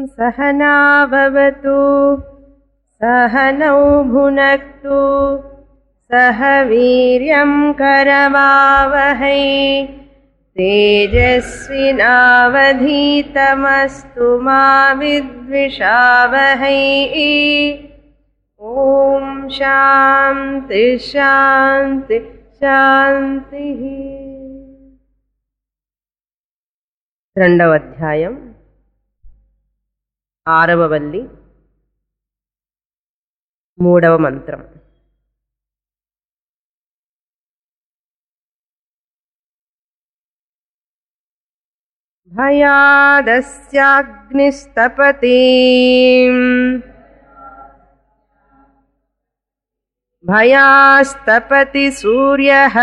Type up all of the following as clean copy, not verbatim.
सहना भवतु सहनौ भुनक्तु सह वीर्यं करवावहै तेजस्विनावधीतमस्तु मा विद्विषावहै ओम शांति शांति शांति। రెండవ అధ్యాయం ఆరవ వల్లి మూడవ మంత్రం. భయాదస్యాగ్నిస్తపతి భయాస్తపతి సూర్యః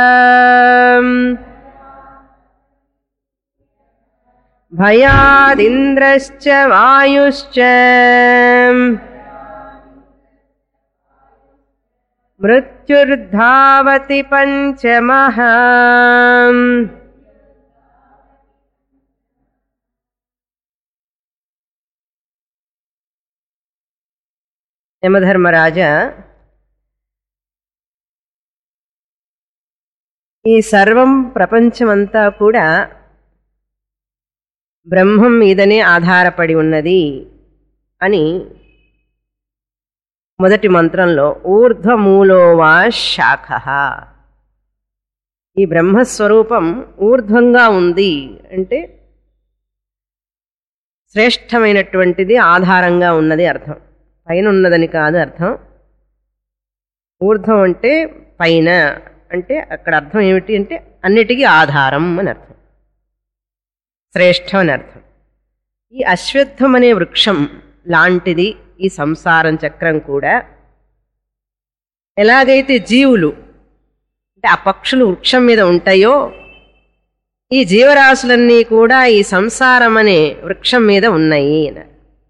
భయాదింద్రశ్చ వాయుశ్చ మృత్యుర్ధావతి పంచమః. యమధర్మరాజా, ఈ సర్వం ప్రపంచమంతా కూడా బ్రహ్మం మీదనే ఆధారపడి ఉన్నది అని మొదటి మంత్రంలో ఊర్ధ్వమూలో వా శాఖః, ఈ బ్రహ్మస్వరూపం ఊర్ధ్వంగా ఉంది అంటే శ్రేష్టమైనటువంటిది, ఆధారంగా ఉన్నది అర్థం. పైన ఉన్నదని కాదు అర్థం. ఊర్ధ్వం అంటే పైన అంటే అక్కడ అర్థం ఏమిటి అంటే అన్నిటికీ ఆధారం అని అర్థం, శ్రేష్టం అని అర్థం. ఈ అశ్వత్థం అనే వృక్షం లాంటిది ఈ సంసారం చక్రం కూడా. ఎలాగైతే జీవులు అంటే ఆ పక్షులు వృక్షం మీద ఉంటాయో, ఈ జీవరాశులన్నీ కూడా ఈ సంసారం అనే వృక్షం మీద ఉన్నాయి అని.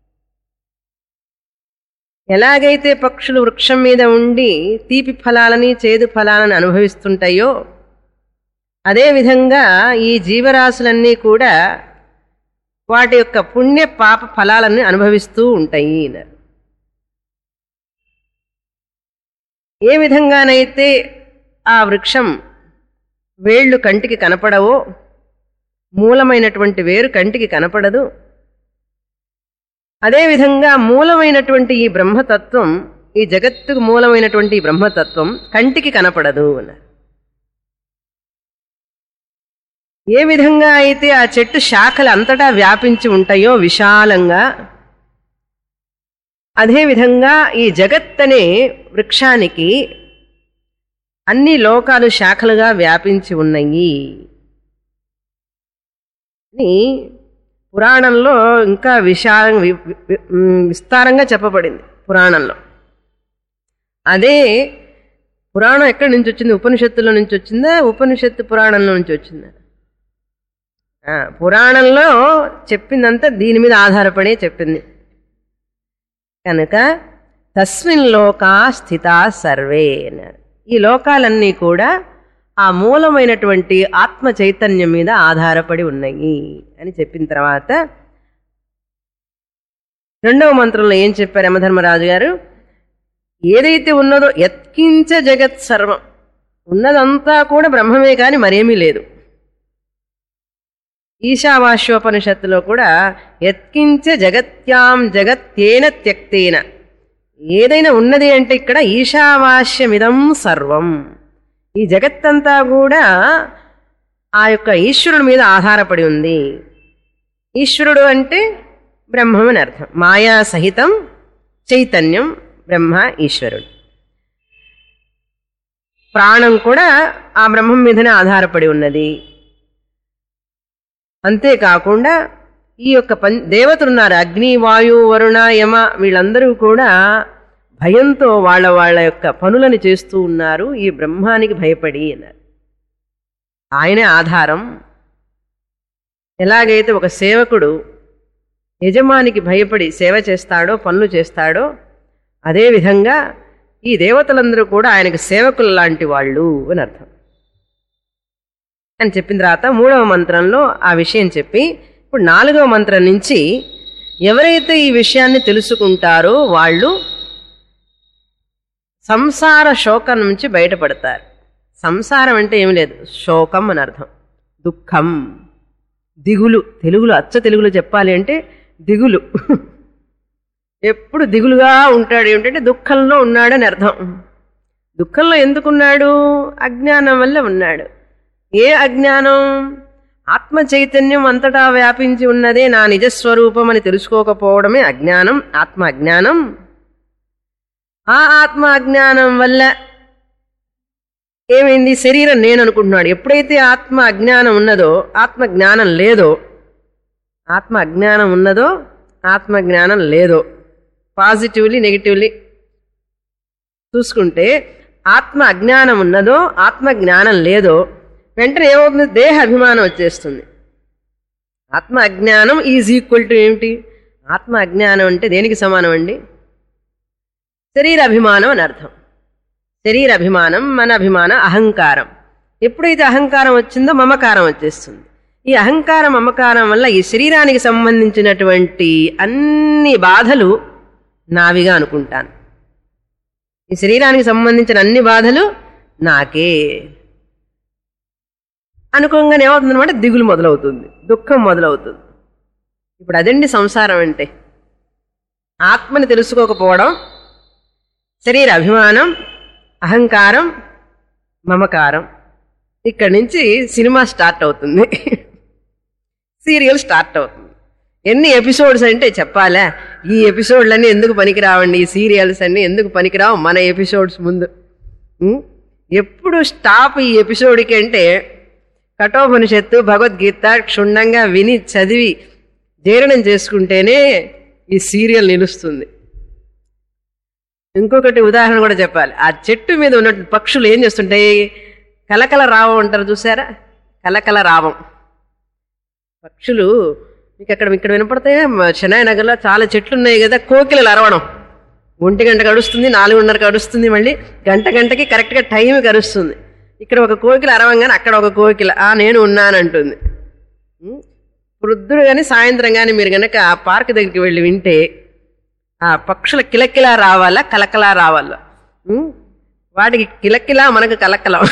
ఎలాగైతే పక్షులు వృక్షం మీద ఉండి తీపి ఫలాలని చేదు ఫలాలని అనుభవిస్తుంటాయో, అదేవిధంగా ఈ జీవరాశులన్నీ కూడా వాటి యొక్క పుణ్య పాప ఫలాలను అనుభవిస్తూ ఉంటాయి. ఏ విధంగానైతే ఆ వృక్షం వేళ్ళు కంటికి కనపడవో, మూలమైనటువంటి వేరు కంటికి కనపడదు, అదేవిధంగా మూలమైనటువంటి ఈ బ్రహ్మతత్వం, ఈ జగత్తుకు మూలమైనటువంటి ఈ బ్రహ్మతత్వం కంటికి కనపడదు అన్నారు. ఏ విధంగా అయితే ఆ చెట్టు శాఖలు అంతటా వ్యాపించి ఉంటాయో విశాలంగా, అదేవిధంగా ఈ జగత్ అనే వృక్షానికి అన్ని లోకాలు శాఖలుగా వ్యాపించి ఉన్నాయి అని పురాణంలో ఇంకా విస్తారంగా చెప్పబడింది. పురాణంలో అదే పురాణం ఎక్కడి నుంచి వచ్చింది? ఉపనిషత్తుల నుంచి వచ్చిందా, ఉపనిషత్తు పురాణంలో నుంచి వచ్చిందా? పురాణంలో చెప్పిందంతా దీని మీద ఆధారపడే చెప్పింది కనుక తస్మిన్ లోకా స్థితా సర్వే అన్నారు. ఈ లోకాలన్నీ కూడా ఆ మూలమైనటువంటి ఆత్మ చైతన్యం మీద ఆధారపడి ఉన్నాయి అని చెప్పిన తర్వాత రెండవ మంత్రంలో ఏం చెప్పారు యమధర్మరాజు గారు? ఏదైతే ఉన్నదో యత్కించ జగత్ సర్వం, ఉన్నదంతా కూడా బ్రహ్మమే కాని మరేమీ లేదు. ఈశావాస్యోపనిషత్తులో కూడా యత్కించ జగత్యాం జగత్యేన త్యక్తేన, ఏదైనా ఉన్నది అంటే ఇక్కడ ఈశావాస్యమిదం సర్వం, ఈ జగత్తంతా కూడా ఆ యొక్క ఈశ్వరుడి మీద ఆధారపడి ఉంది. ఈశ్వరుడు అంటే బ్రహ్మం అని అర్థం. మాయా సహితం చైతన్యం బ్రహ్మ ఈశ్వరుడు. ప్రాణం కూడా ఆ బ్రహ్మం మీదనే ఆధారపడి ఉన్నది. అంతేకాకుండా ఈ యొక్క దేవతలున్నారు, అగ్ని వాయు వరుణ యమ, వీళ్ళందరూ కూడా భయంతో వాళ్ళ వాళ్ళ యొక్క పనులను చేస్తూ ఉన్నారు ఈ బ్రహ్మానికి భయపడి అన్నారు. ఆయనే ఆధారం. ఎలాగైతే ఒక సేవకుడు యజమానికి భయపడి సేవ చేస్తాడో, పనులు చేస్తాడో, అదేవిధంగా ఈ దేవతలందరూ కూడా ఆయనకు సేవకులు లాంటి వాళ్ళు అని అర్థం అని చెప్పిన తర్వాత మూడవ మంత్రంలో ఆ విషయం చెప్పి ఇప్పుడు నాలుగవ మంత్రం నుంచి ఎవరైతే ఈ విషయాన్ని తెలుసుకుంటారో వాళ్ళు సంసార శోకం నుంచి బయటపడతారు. సంసారం అంటే ఏమి లేదు, శోకం అని అర్థం, దుఃఖం, దిగులు. తెలుగులో అచ్చ తెలుగులో చెప్పాలి అంటే దిగులు. ఎప్పుడు దిగులుగా ఉంటాడు ఏమిటంటే దుఃఖంలో ఉన్నాడని అర్థం. దుఃఖంలో ఎందుకున్నాడు? అజ్ఞానం వల్ల ఉన్నాడు. ఏ అజ్ఞానం? ఆత్మ చైతన్యం అంతటా వ్యాపించి ఉన్నదే నా నిజస్వరూపం అని తెలుసుకోకపోవడమే అజ్ఞానం, ఆత్మ అజ్ఞానం. ఆ ఆత్మ అజ్ఞానం వల్ల ఏమైంది? శరీరం నేను అనుకుంటున్నాడు. ఎప్పుడైతే ఆత్మ అజ్ఞానం ఉన్నదో, ఆత్మ జ్ఞానం లేదో, ఆత్మ అజ్ఞానం ఉన్నదో ఆత్మ జ్ఞానం లేదో, పాజిటివ్లీ నెగిటివ్లీ చూసుకుంటే ఆత్మ అజ్ఞానం ఉన్నదో ఆత్మ జ్ఞానం లేదో వెంటనే ఏమవుతుంది? దేహ అభిమానం వచ్చేస్తుంది. ఆత్మ అజ్ఞానం ఈజ్ ఈక్వల్ టు ఏమిటి? ఆత్మ అజ్ఞానం అంటే దేనికి సమానం అండి? శరీర అభిమానం అని అర్థం. శరీర అభిమానం, మన అభిమానం, అహంకారం. ఎప్పుడైతే అహంకారం వచ్చిందో మమకారం వచ్చేస్తుంది. ఈ అహంకారం మమకారం వల్ల ఈ శరీరానికి సంబంధించినటువంటి అన్ని బాధలు నావిగా అనుకుంటాను. ఈ శరీరానికి సంబంధించిన అన్ని బాధలు నాకే అనుకోగానే ఏమవుతుందన్నమాట? దిగులు మొదలవుతుంది, దుఃఖం మొదలవుతుంది. ఇప్పుడు అదండి సంసారం అంటే. ఆత్మని తెలుసుకోకపోవడం, శరీర అభిమానం, అహంకారం, మమకారం. ఇక్కడి నుంచి సినిమా స్టార్ట్ అవుతుంది, సీరియల్ స్టార్ట్ అవుతుంది. ఎన్ని ఎపిసోడ్స్ అంటే చెప్పాలా? ఈ ఎపిసోడ్లన్నీ ఎందుకు పనికిరావండి, ఈ సీరియల్స్ అన్నీ ఎందుకు పనికిరావు మన ఎపిసోడ్స్ ముందు. ఎప్పుడు స్టాప్ ఈ ఎపిసోడ్కి అంటే కఠోపనిషత్తు, భగవద్గీత క్షుణ్ణంగా విని చదివి జీర్ణం చేసుకుంటేనే ఈ సీరియల్ నిలుస్తుంది. ఇంకొకటి ఉదాహరణ కూడా చెప్పాలి. ఆ చెట్టు మీద ఉన్న పక్షులు ఏం చేస్తుంటాయి? కలకల రావం అంటారు చూసారా? కలకల రావం పక్షులు మీకు ఇక్కడ వినపడతాయి. చెన్నై నగర్లో చాలా చెట్లు ఉన్నాయి కదా. కోకిలలు అరవడం 1 గంట గడుస్తుంది, 4:30 గడుస్తుంది, మళ్ళీ గంటకి కరెక్ట్గా టైం గడుస్తుంది. ఇక్కడ ఒక కోకిల అరవంగానే అక్కడ ఒక కోకిల నేను ఉన్నానంటుంది. వృద్ధుడు కానీ సాయంత్రం కానీ మీరు కనుక ఆ పార్క్ దగ్గరికి వెళ్ళి వింటే ఆ పక్షుల కిలకిలా రావాలా కలకలా రావాలా? వాటికి కిలకిలా, మనకు కలకలం.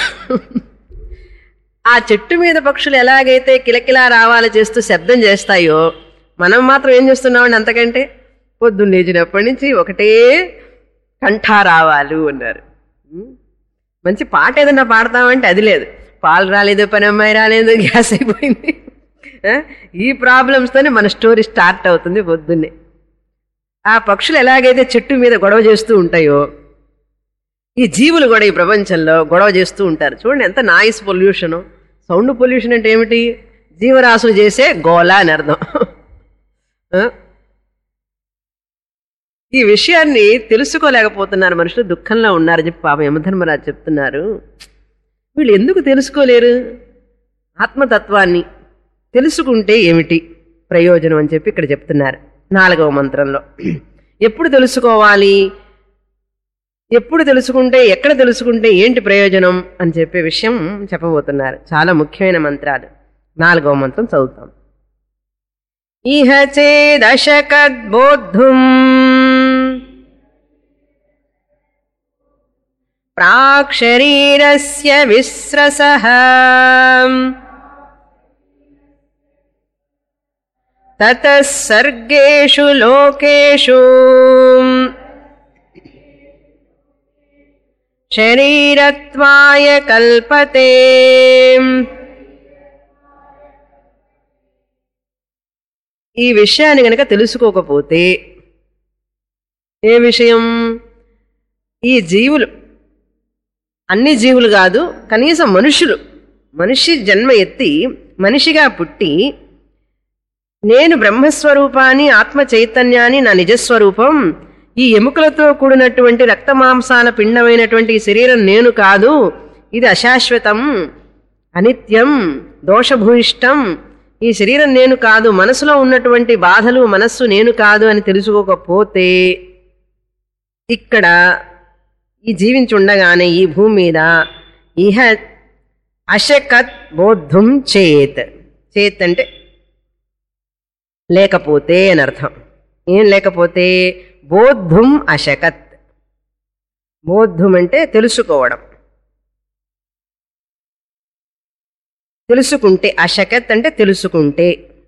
ఆ చెట్టు మీద పక్షులు ఎలాగైతే కిలకిలా రావాలి చేస్తూ శబ్దం చేస్తాయో మనం మాత్రం ఏం చేస్తున్నామండి? అంతకంటే పొద్దున్న లేచినప్పటి నుంచి ఒకటే కంఠా రావాలు అన్నారు. మంచి పాట ఏదన్నా పాడతామంటే అది లేదు. పాలు రాలేదు, పని అమ్మాయి రాలేదు, గ్యాస్ అయిపోయింది. ఈ ప్రాబ్లమ్స్తోనే మన స్టోరీ స్టార్ట్ అవుతుంది పొద్దున్నే. ఆ పక్షులు ఎలాగైతే చెట్టు మీద గొడవ చేస్తూ ఉంటాయో ఈ జీవులు కూడా ఈ ప్రపంచంలో గొడవ చేస్తూ ఉంటారు. చూడండి ఎంత నాయిస్ పొల్యూషను. సౌండ్ పొల్యూషన్ అంటే ఏమిటి? జీవరాశులు చేసే గోల అని అర్థం. ఈ విషయాన్ని తెలుసుకోలేకపోతున్నారు మనుషులు, దుఃఖంలో ఉన్నారని చెప్పి పాపం యమధర్మరాజు చెప్తున్నారు. వీళ్ళు ఎందుకు తెలుసుకోలేరు? ఆత్మతత్వాన్ని తెలుసుకుంటే ఏమిటి ప్రయోజనం అని చెప్పి ఇక్కడ చెప్తున్నారు 4వ మంత్రంలో. ఎప్పుడు తెలుసుకోవాలి, ఎప్పుడు తెలుసుకుంటే, ఎక్కడ తెలుసుకుంటే ఏంటి ప్రయోజనం అని చెప్పే విషయం చెప్పబోతున్నారు. చాలా ముఖ్యమైన మంత్రాలు. 4వ మంత్రం చదువుతాం. ఇహ చేదశకద్బోద్ధుం ప్రాక్ శరీరస్య విస్రసః తతః సర్గేషు లోకేషు శరీరత్వాయ కల్పతే. ఈ విషయాన్ని గనక తెలుసుకోకపోతే, ఏ విషయం? ఈ జీవులు, అన్ని జీవులు కాదు, కనీసం మనుషులు, మనిషి జన్మ ఎత్తి మనిషిగా పుట్టి నేను బ్రహ్మస్వరూపాన్ని, ఆత్మ చైతన్యాన్ని, నా నిజస్వరూపం, ఈ ఎముకలతో కూడినటువంటి రక్తమాంసాల పిండమైనటువంటి ఈ శరీరం నేను కాదు, ఇది అశాశ్వతం, అనిత్యం, దోషభూయిష్టం, ఈ శరీరం నేను కాదు, మనసులో ఉన్నటువంటి బాధలు మనస్సు నేను కాదు అని తెలుసుకోకపోతే ఇక్కడ ఈ జీవించి ఉండగానే ఈ భూమి మీద ఇహ అశకత్ బోద్ధుం చేత్. చేత్ అంటే లేకపోతే అని అర్థం. ఏం లేకపోతే బోద్ధుం అశకత్. బోద్ధుం అంటే తెలుసుకోవడం, తెలుసుకుంటే. అశకత్ అంటే తెలుసుకుంటే.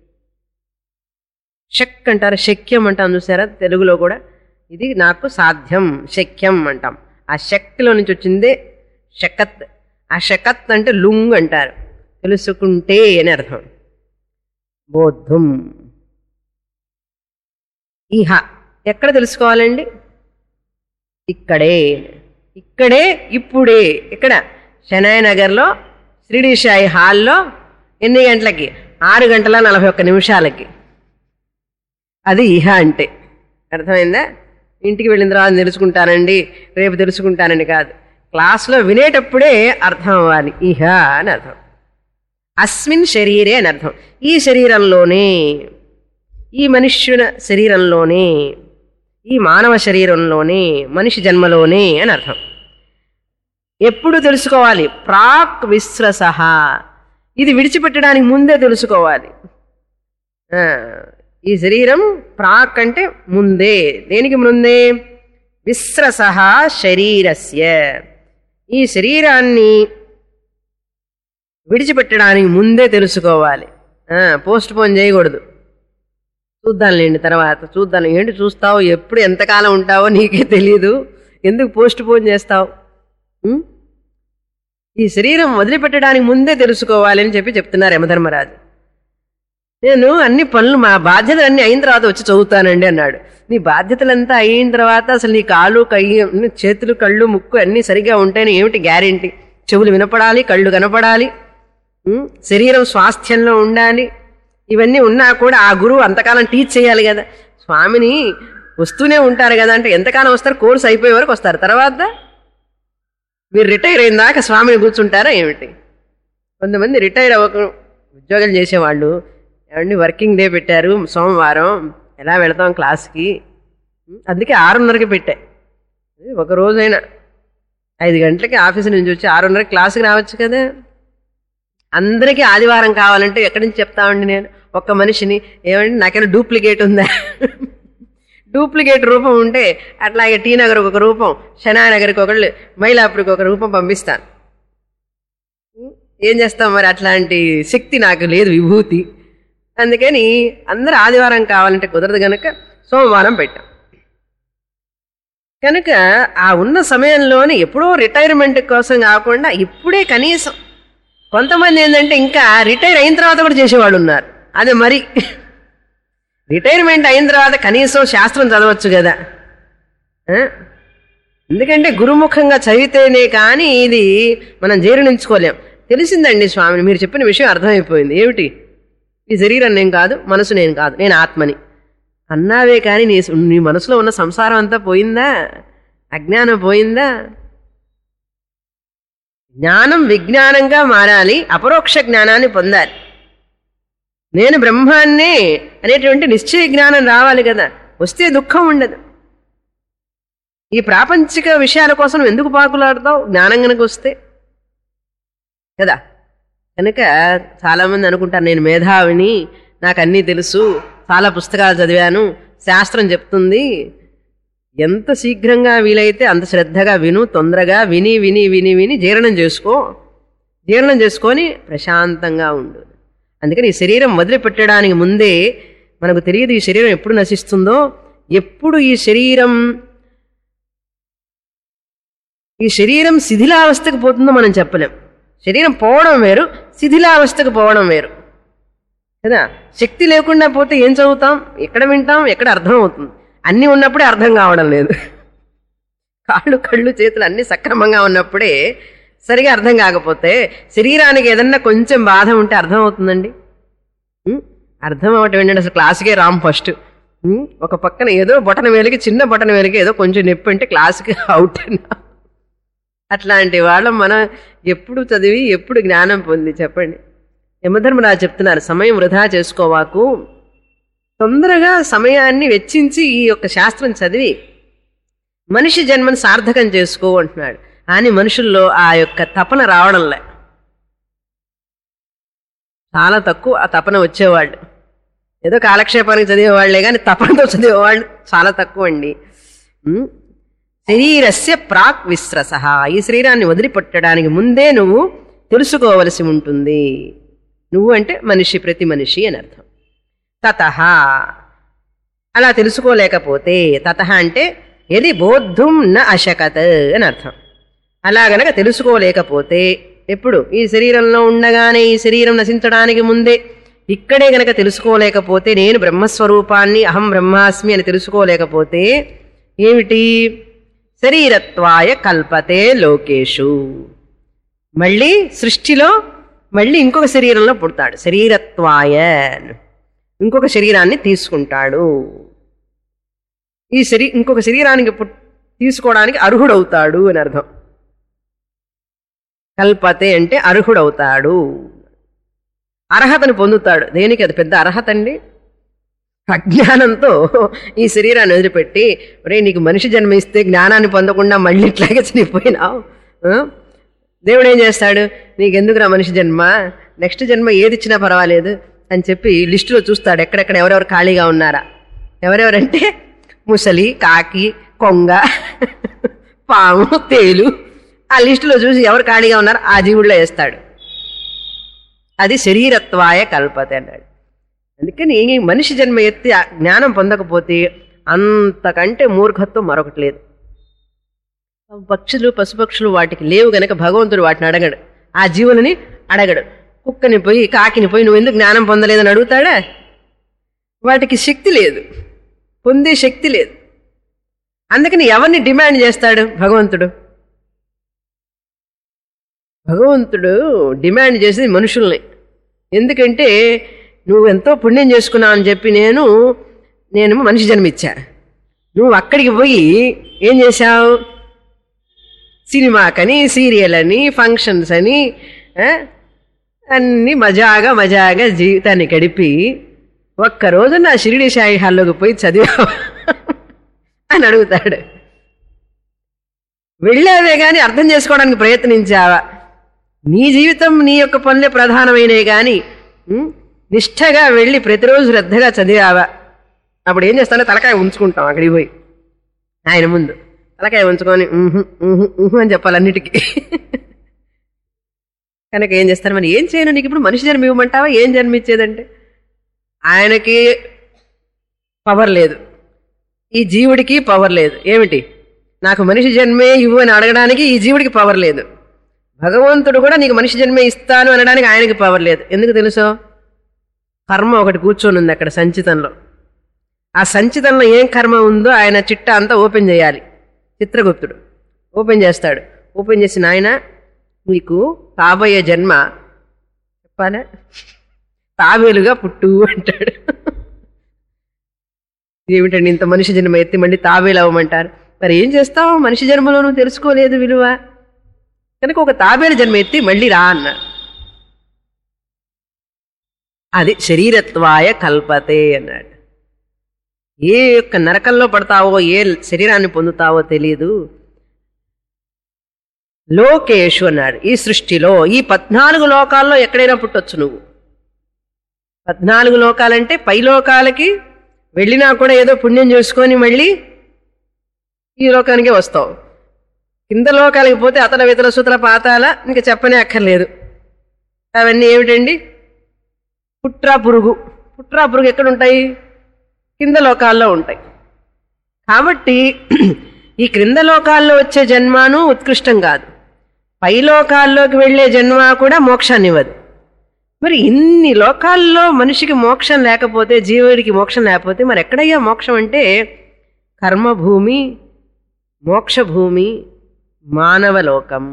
శక్ అంటారు, శక్యం అంటాం చూసారా తెలుగులో కూడా. ఇది నాకు సాధ్యం, శక్యం అంటాం. ఆ శక్తిలో నుంచి వచ్చిందే శకత్. ఆ శకత్ అంటే లుంగ్ అంటారు, తెలుసుకుంటే అని అర్థం. బోద్ధుం. ఇహ ఎక్కడ తెలుసుకోవాలండి? ఇక్కడే. ఇక్కడే, ఇప్పుడే. ఇక్కడ శనాయనగర్లో షిరిడి సాయి హాల్లో ఎన్ని గంటలకి? 6:41 అది ఇహ అంటే. అర్థమైందా? ఇంటికి వెళ్ళిన తర్వాత తెలుసుకుంటానండి, రేపు తెలుసుకుంటానండి కాదు. క్లాస్లో వినేటప్పుడే అర్థం అవ్వాలి. ఇహ అని అర్థం. అస్మిన్ శరీరే అని అర్థం. ఈ శరీరంలోనే, ఈ మనుష్యుల శరీరంలోనే, ఈ మానవ శరీరంలోనే, మనిషి జన్మలోనే అని అర్థం. ఎప్పుడు తెలుసుకోవాలి? ప్రాక్ విశ్రసః. ఇది విడిచిపెట్టడానికి ముందే తెలుసుకోవాలి. ఈ శరీరం ప్రాక్ అంటే ముందే. దేనికి ముందే? విశ్రసః శరీరస్య. ఈ శరీరాన్ని విడిచిపెట్టడానికి ముందే తెలుసుకోవాలి. పోస్ట్ పోన్ చేయకూడదు. చూద్దాంలేండి తర్వాత చూద్దాం. ఏంటి చూస్తావు? ఎప్పుడు ఎంతకాలం ఉంటావో నీకే తెలీదు, ఎందుకు పోస్ట్ పోన్ చేస్తావు? ఈ శరీరం వదిలిపెట్టడానికి ముందే తెలుసుకోవాలి అని చెప్తున్నారు యమధర్మరాజు. నేను అన్ని పనులు, మా బాధ్యతలన్నీ అయిన తర్వాత వచ్చి చదువుతానండి అన్నాడు. నీ బాధ్యతలంతా అయిన తర్వాత అసలు నీ కాళ్ళు, కయ్యి, చేతులు, కళ్ళు, ముక్కు అన్నీ సరిగ్గా ఉంటాయని ఏమిటి గ్యారెంటీ? చెవులు వినపడాలి, కళ్ళు కనపడాలి, శరీరం స్వాస్థ్యంలో ఉండాలి. ఇవన్నీ ఉన్నా కూడా ఆ గురువు అంతకాలం టీచ్ చేయాలి కదా. స్వామిని వస్తూనే ఉంటారు కదా అంటే ఎంతకాలం వస్తారు? కోర్సు అయిపోయే వరకు వస్తారు. తర్వాత మీరు రిటైర్ అయిన దాకా స్వామిని కూర్చుంటారా ఏమిటి? కొంతమంది రిటైర్ అవ్వక ఉద్యోగాలు చేసేవాళ్ళు, ఏమండి వర్కింగ్ డే పెట్టారు సోమవారం, ఎలా వెళతాం క్లాస్కి? అందుకే 6:30కి పెట్టా. ఒక రోజైనా 5 గంటలకి ఆఫీసు నుంచి వచ్చి 6:30కి క్లాస్కి రావచ్చు కదా. అందరికీ ఆదివారం కావాలంటే ఎక్కడి నుంచి చెప్తామండి నేను? ఒక్క మనిషిని ఏమండి నాకైనా డూప్లికేట్ ఉందా? డూప్లికేట్ రూపం ఉంటే అట్లాగే టీ నగర్కి ఒక రూపం, శనానగర్కి ఒకళ్ళు, మైలాపురికి ఒక రూపం పంపిస్తాను. ఏం చేస్తాం మరి? అట్లాంటి శక్తి నాకు లేదు, విభూతి. అందుకని అందరూ ఆదివారం కావాలంటే కుదరదు కనుక సోమవారం పెట్టాం. కనుక ఆ ఉన్న సమయంలోనే ఎప్పుడో రిటైర్మెంట్ కోసం కాకుండా ఇప్పుడే కనీసం. కొంతమంది ఏంటంటే ఇంకా రిటైర్ అయిన తర్వాత కూడా చేసేవాళ్ళు ఉన్నారు. అదే మరి రిటైర్మెంట్ అయిన తర్వాత కనీసం శాస్త్రం చదవచ్చు కదా. ఎందుకంటే గురుముఖంగా చదివితేనే కానీ ఇది మనం జీర్ణించుకోలేం. తెలిసిందండి స్వామిని, మీరు చెప్పిన విషయం అర్థమైపోయింది. ఏమిటి? ఈ శరీరం నేను కాదు, మనసు నేను కాదు, నేను ఆత్మని అన్నావే కానీ నీ మనసులో ఉన్న సంసారం అంతా పోయిందా? అజ్ఞానం పోయిందా? జ్ఞానం విజ్ఞానంగా మారాలి, అపరోక్ష జ్ఞానాన్ని పొందాలి. నేను బ్రహ్మాన్నే అనేటువంటి నిశ్చయ జ్ఞానం రావాలి కదా. వస్తే దుఃఖం ఉండదు. ఈ ప్రాపంచిక విషయాల కోసం ఎందుకు పాకులాడతావు? జ్ఞానం కనుక వస్తే కదా. కనుక చాలామంది అనుకుంటారు నేను మేధావిని, నాకు అన్నీ తెలుసు, చాలా పుస్తకాలు చదివాను, శాస్త్రం చెప్తుంది. ఎంత శీఘ్రంగా వీలైతే అంత శ్రద్ధగా విను, తొందరగా విని విని విని విని జీర్ణం చేసుకో. జీర్ణం చేసుకొని ప్రశాంతంగా ఉండు. అందుకని ఈ శరీరం వదిలిపెట్టడానికి ముందే మనకు తెలియదు ఈ శరీరం ఎప్పుడు నశిస్తుందో, ఎప్పుడు ఈ శరీరం శిథిలావస్థకు పోతుందో మనం చెప్పలేం. శరీరం పోవడం వేరు, శిథిలావస్థకు పోవడం వేరు కదా. శక్తి లేకుండా పోతే ఏం చదువుతాం, ఎక్కడ వింటాం, ఎక్కడ అర్థం అవుతుంది? అన్నీ ఉన్నప్పుడే అర్థం కావడం లేదు. కాళ్ళు, కళ్ళు, చేతులు అన్నీ సక్రమంగా ఉన్నప్పుడే సరిగా అర్థం కాకపోతే శరీరానికి ఏదన్నా కొంచెం బాధ ఉంటే అర్థం అవుతుందండి? అర్థం అవ్వటం ఏంటంటే అసలు క్లాసుకే రామ్ ఫస్ట్. ఒక పక్కన ఏదో బొటన వేలికి, చిన్న బొటన వేలికి ఏదో కొంచెం నొప్పి అంటే క్లాసుకి అవుట్. అట్లాంటి వాళ్ళం మనం ఎప్పుడు చదివి ఎప్పుడు జ్ఞానం పొంది చెప్పండి. యమధర్మరాజు చెప్తున్నారు, సమయం వృధా చేసుకోవాకు, తొందరగా సమయాన్ని వెచ్చించి ఈ యొక్క శాస్త్రం చదివి మనిషి జన్మను సార్థకం చేసుకో అంటున్నాడు. అని మనుషుల్లో ఆ యొక్క తపన రావడంలే, చాలా తక్కువ ఆ తపన వచ్చేవాళ్ళు. ఏదో కాలక్షేపానికి చదివేవాళ్లే కానీ తపనతో చదివేవాళ్ళు చాలా తక్కువ అండి. శరీరస్య ప్రాక్ విశ్రస, ఈ శరీరాన్ని వదిలిపెట్టడానికి ముందే నువ్వు తెలుసుకోవలసి ఉంటుంది. నువ్వు అంటే మనిషి, ప్రతి మనిషి అని అర్థం. తతః, అలా తెలుసుకోలేకపోతే, తతః అంటే ఎది బోద్ధుం న అశకత్ అని అర్థం. అలా గనక తెలుసుకోలేకపోతే, ఎప్పుడు ఈ శరీరంలో ఉండగానే, ఈ శరీరం నశించడానికి ముందే ఇక్కడే గనక తెలుసుకోలేకపోతే, నేను బ్రహ్మస్వరూపాన్ని అహం బ్రహ్మాస్మి అని తెలుసుకోలేకపోతే ఏమిటి? శరీరత్వాయ కల్పతే లోకేషు, మళ్ళీ సృష్టిలో మళ్ళీ ఇంకొక శరీరంలో పుడతాడు. శరీరత్వాయ, ఇంకొక శరీరాన్ని తీసుకుంటాడు. ఈ ఇంకొక శరీరానికి తీసుకోవడానికి అర్హుడవుతాడు అని అర్థం. కల్పతే అంటే అర్హుడవుతాడు, అర్హతను పొందుతాడు. దేనికి? అది పెద్ద అర్హత అండి. అజ్ఞానంతో ఈ శరీరాన్ని వదిలిపెట్టి, ఒరే నీకు మనిషి జన్మ ఇస్తే జ్ఞానాన్ని పొందకుండా మళ్ళీ ఇట్లాగే చనిపోయినావు, దేవుడు ఏం చేస్తాడు? నీకెందుకురా మనిషి జన్మ, నెక్స్ట్ జన్మ ఏది ఇచ్చినా పర్వాలేదు అని చెప్పి లిస్టులో చూస్తాడు ఎక్కడెక్కడ ఎవరెవరు ఖాళీగా ఉన్నారా. ఎవరెవరంటే ముసలి, కాకి, కొంగ, పాము, తేలు, ఆ లిస్టులో చూసి ఎవరు ఖాళీగా ఉన్నారో ఆ జీవుల్లో వేస్తాడు. అది శరీరత్వాయ కల్పతే అన్నాడు. అందుకని మనిషి జన్మ ఎత్తి జ్ఞానం పొందకపోతే అంతకంటే మూర్ఖత్వం మరొకటి లేదు. పక్షులు, పశుపక్షులు వాటికి లేవు గనక భగవంతుడు వాటిని అడగడు, ఆ జీవులని అడగడు. కుక్కని పోయి, కాకిని పోయి నువ్వు ఎందుకు జ్ఞానం పొందలేదని అడుగుతాడా? వాటికి శక్తి లేదు, పొందే శక్తి లేదు. అందుకని ఎవరిని డిమాండ్ చేస్తాడు భగవంతుడు? భగవంతుడు డిమాండ్ చేసేది మనుషుల్ని. ఎందుకంటే నువ్వు ఎంతో పుణ్యం చేసుకున్నావు అని చెప్పి నేను మనిషి జన్మిచ్చా, నువ్వు అక్కడికి పోయి ఏం చేశావు? సినిమాకని, సీరియల్ అని, ఫంక్షన్స్ అని అన్ని మజాగా జీవితాన్ని గడిపి ఒక్కరోజు నా షిరిడి సాయి హాల్లోకి పోయి చదివావా అని అడుగుతాడు. వెళ్ళావే కానీ అర్థం చేసుకోవడానికి ప్రయత్నించావా? నీ జీవితం, నీ యొక్క పనులే ప్రధానమైనవి కానీ నిష్ఠగా వెళ్ళి ప్రతిరోజు శ్రద్ధగా చదివావా? అప్పుడు ఏం చేస్తానో తలకాయ ఉంచుకుంటాం అక్కడికి పోయి ఆయన ముందు. తలకాయ ఉంచుకొని అని చెప్పాలి అన్నిటికీ. కనుక ఏం చేస్తారు? మరి ఏం చేయను, నీకు ఇప్పుడు మనిషి జన్మ ఇవ్వమంటావా? ఏం జన్మిచ్చేదంటే ఆయనకి పవర్ లేదు, ఈ జీవుడికి పవర్ లేదు. ఏమిటి? నాకు మనిషి జన్మే ఇవ్వు అని అడగడానికి ఈ జీవుడికి పవర్ లేదు. భగవంతుడు కూడా నీకు మనిషి జన్మే ఇస్తాను అనడానికి ఆయనకి పవర్ లేదు. ఎందుకు తెలుసో? కర్మ ఒకటి కూర్చొని ఉంది అక్కడ సంచితంలో. ఆ సంచితంలో ఏం కర్మ ఉందో ఆయన చిట్టా అంతా ఓపెన్ చేయాలి. చిత్రగుప్తుడు ఓపెన్ చేస్తాడు. ఓపెన్ చేసి, నాయన నీకు కాబోయే జన్మ చెప్పాలా, తాబేలుగా పుట్టు అంటాడు. ఏమిటండి ఇంత మనిషి జన్మ ఎత్తి మళ్ళీ తాబేలు అవ్వమంటారు? మరి ఏం చేస్తావు? మనిషి జన్మలో నువ్వు తెలుసుకోలేదు విలువ కనుక ఒక తాబేలు జన్మ ఎత్తి మళ్ళీ రా అన్నాడు. అది శరీరత్వాయ కల్పతే అన్నాడు. ఏ యొక్క నరకంలో పడతావో, ఏ శరీరాన్ని పొందుతావో తెలియదు. లోకేషు అన్నాడు. ఈ సృష్టిలో, ఈ 14 లోకాల్లో ఎక్కడైనా పుట్టొచ్చు నువ్వు. 14 లోకాలంటే పై లోకాలకి వెళ్ళినా కూడా ఏదో పుణ్యం చేసుకొని మళ్ళీ ఈ లోకానికే వస్తావు. కింద లోకాలకి పోతే అతల వితల సుతల పాతాల ఇంకా చెప్పనే అక్కర్లేదు. అవన్నీ ఏమిటండి? పుట్రా పురుగు ఎక్కడుంటాయి? కింద లోకాల్లో ఉంటాయి. కాబట్టి ఈ క్రింద లోకాల్లో వచ్చే జన్మను ఉత్కృష్టం కాదు, పై లోకాల్లోకి వెళ్లే జన్మ కూడా మోక్షాన్ని ఇవ్వదు. మరి ఇన్ని లోకాల్లో మనిషికి మోక్షం లేకపోతే, జీవుడికి మోక్షం లేకపోతే మరి ఎక్కడయ్యా మోక్షం అంటే? కర్మభూమి, మోక్షభూమి, మానవలోకం.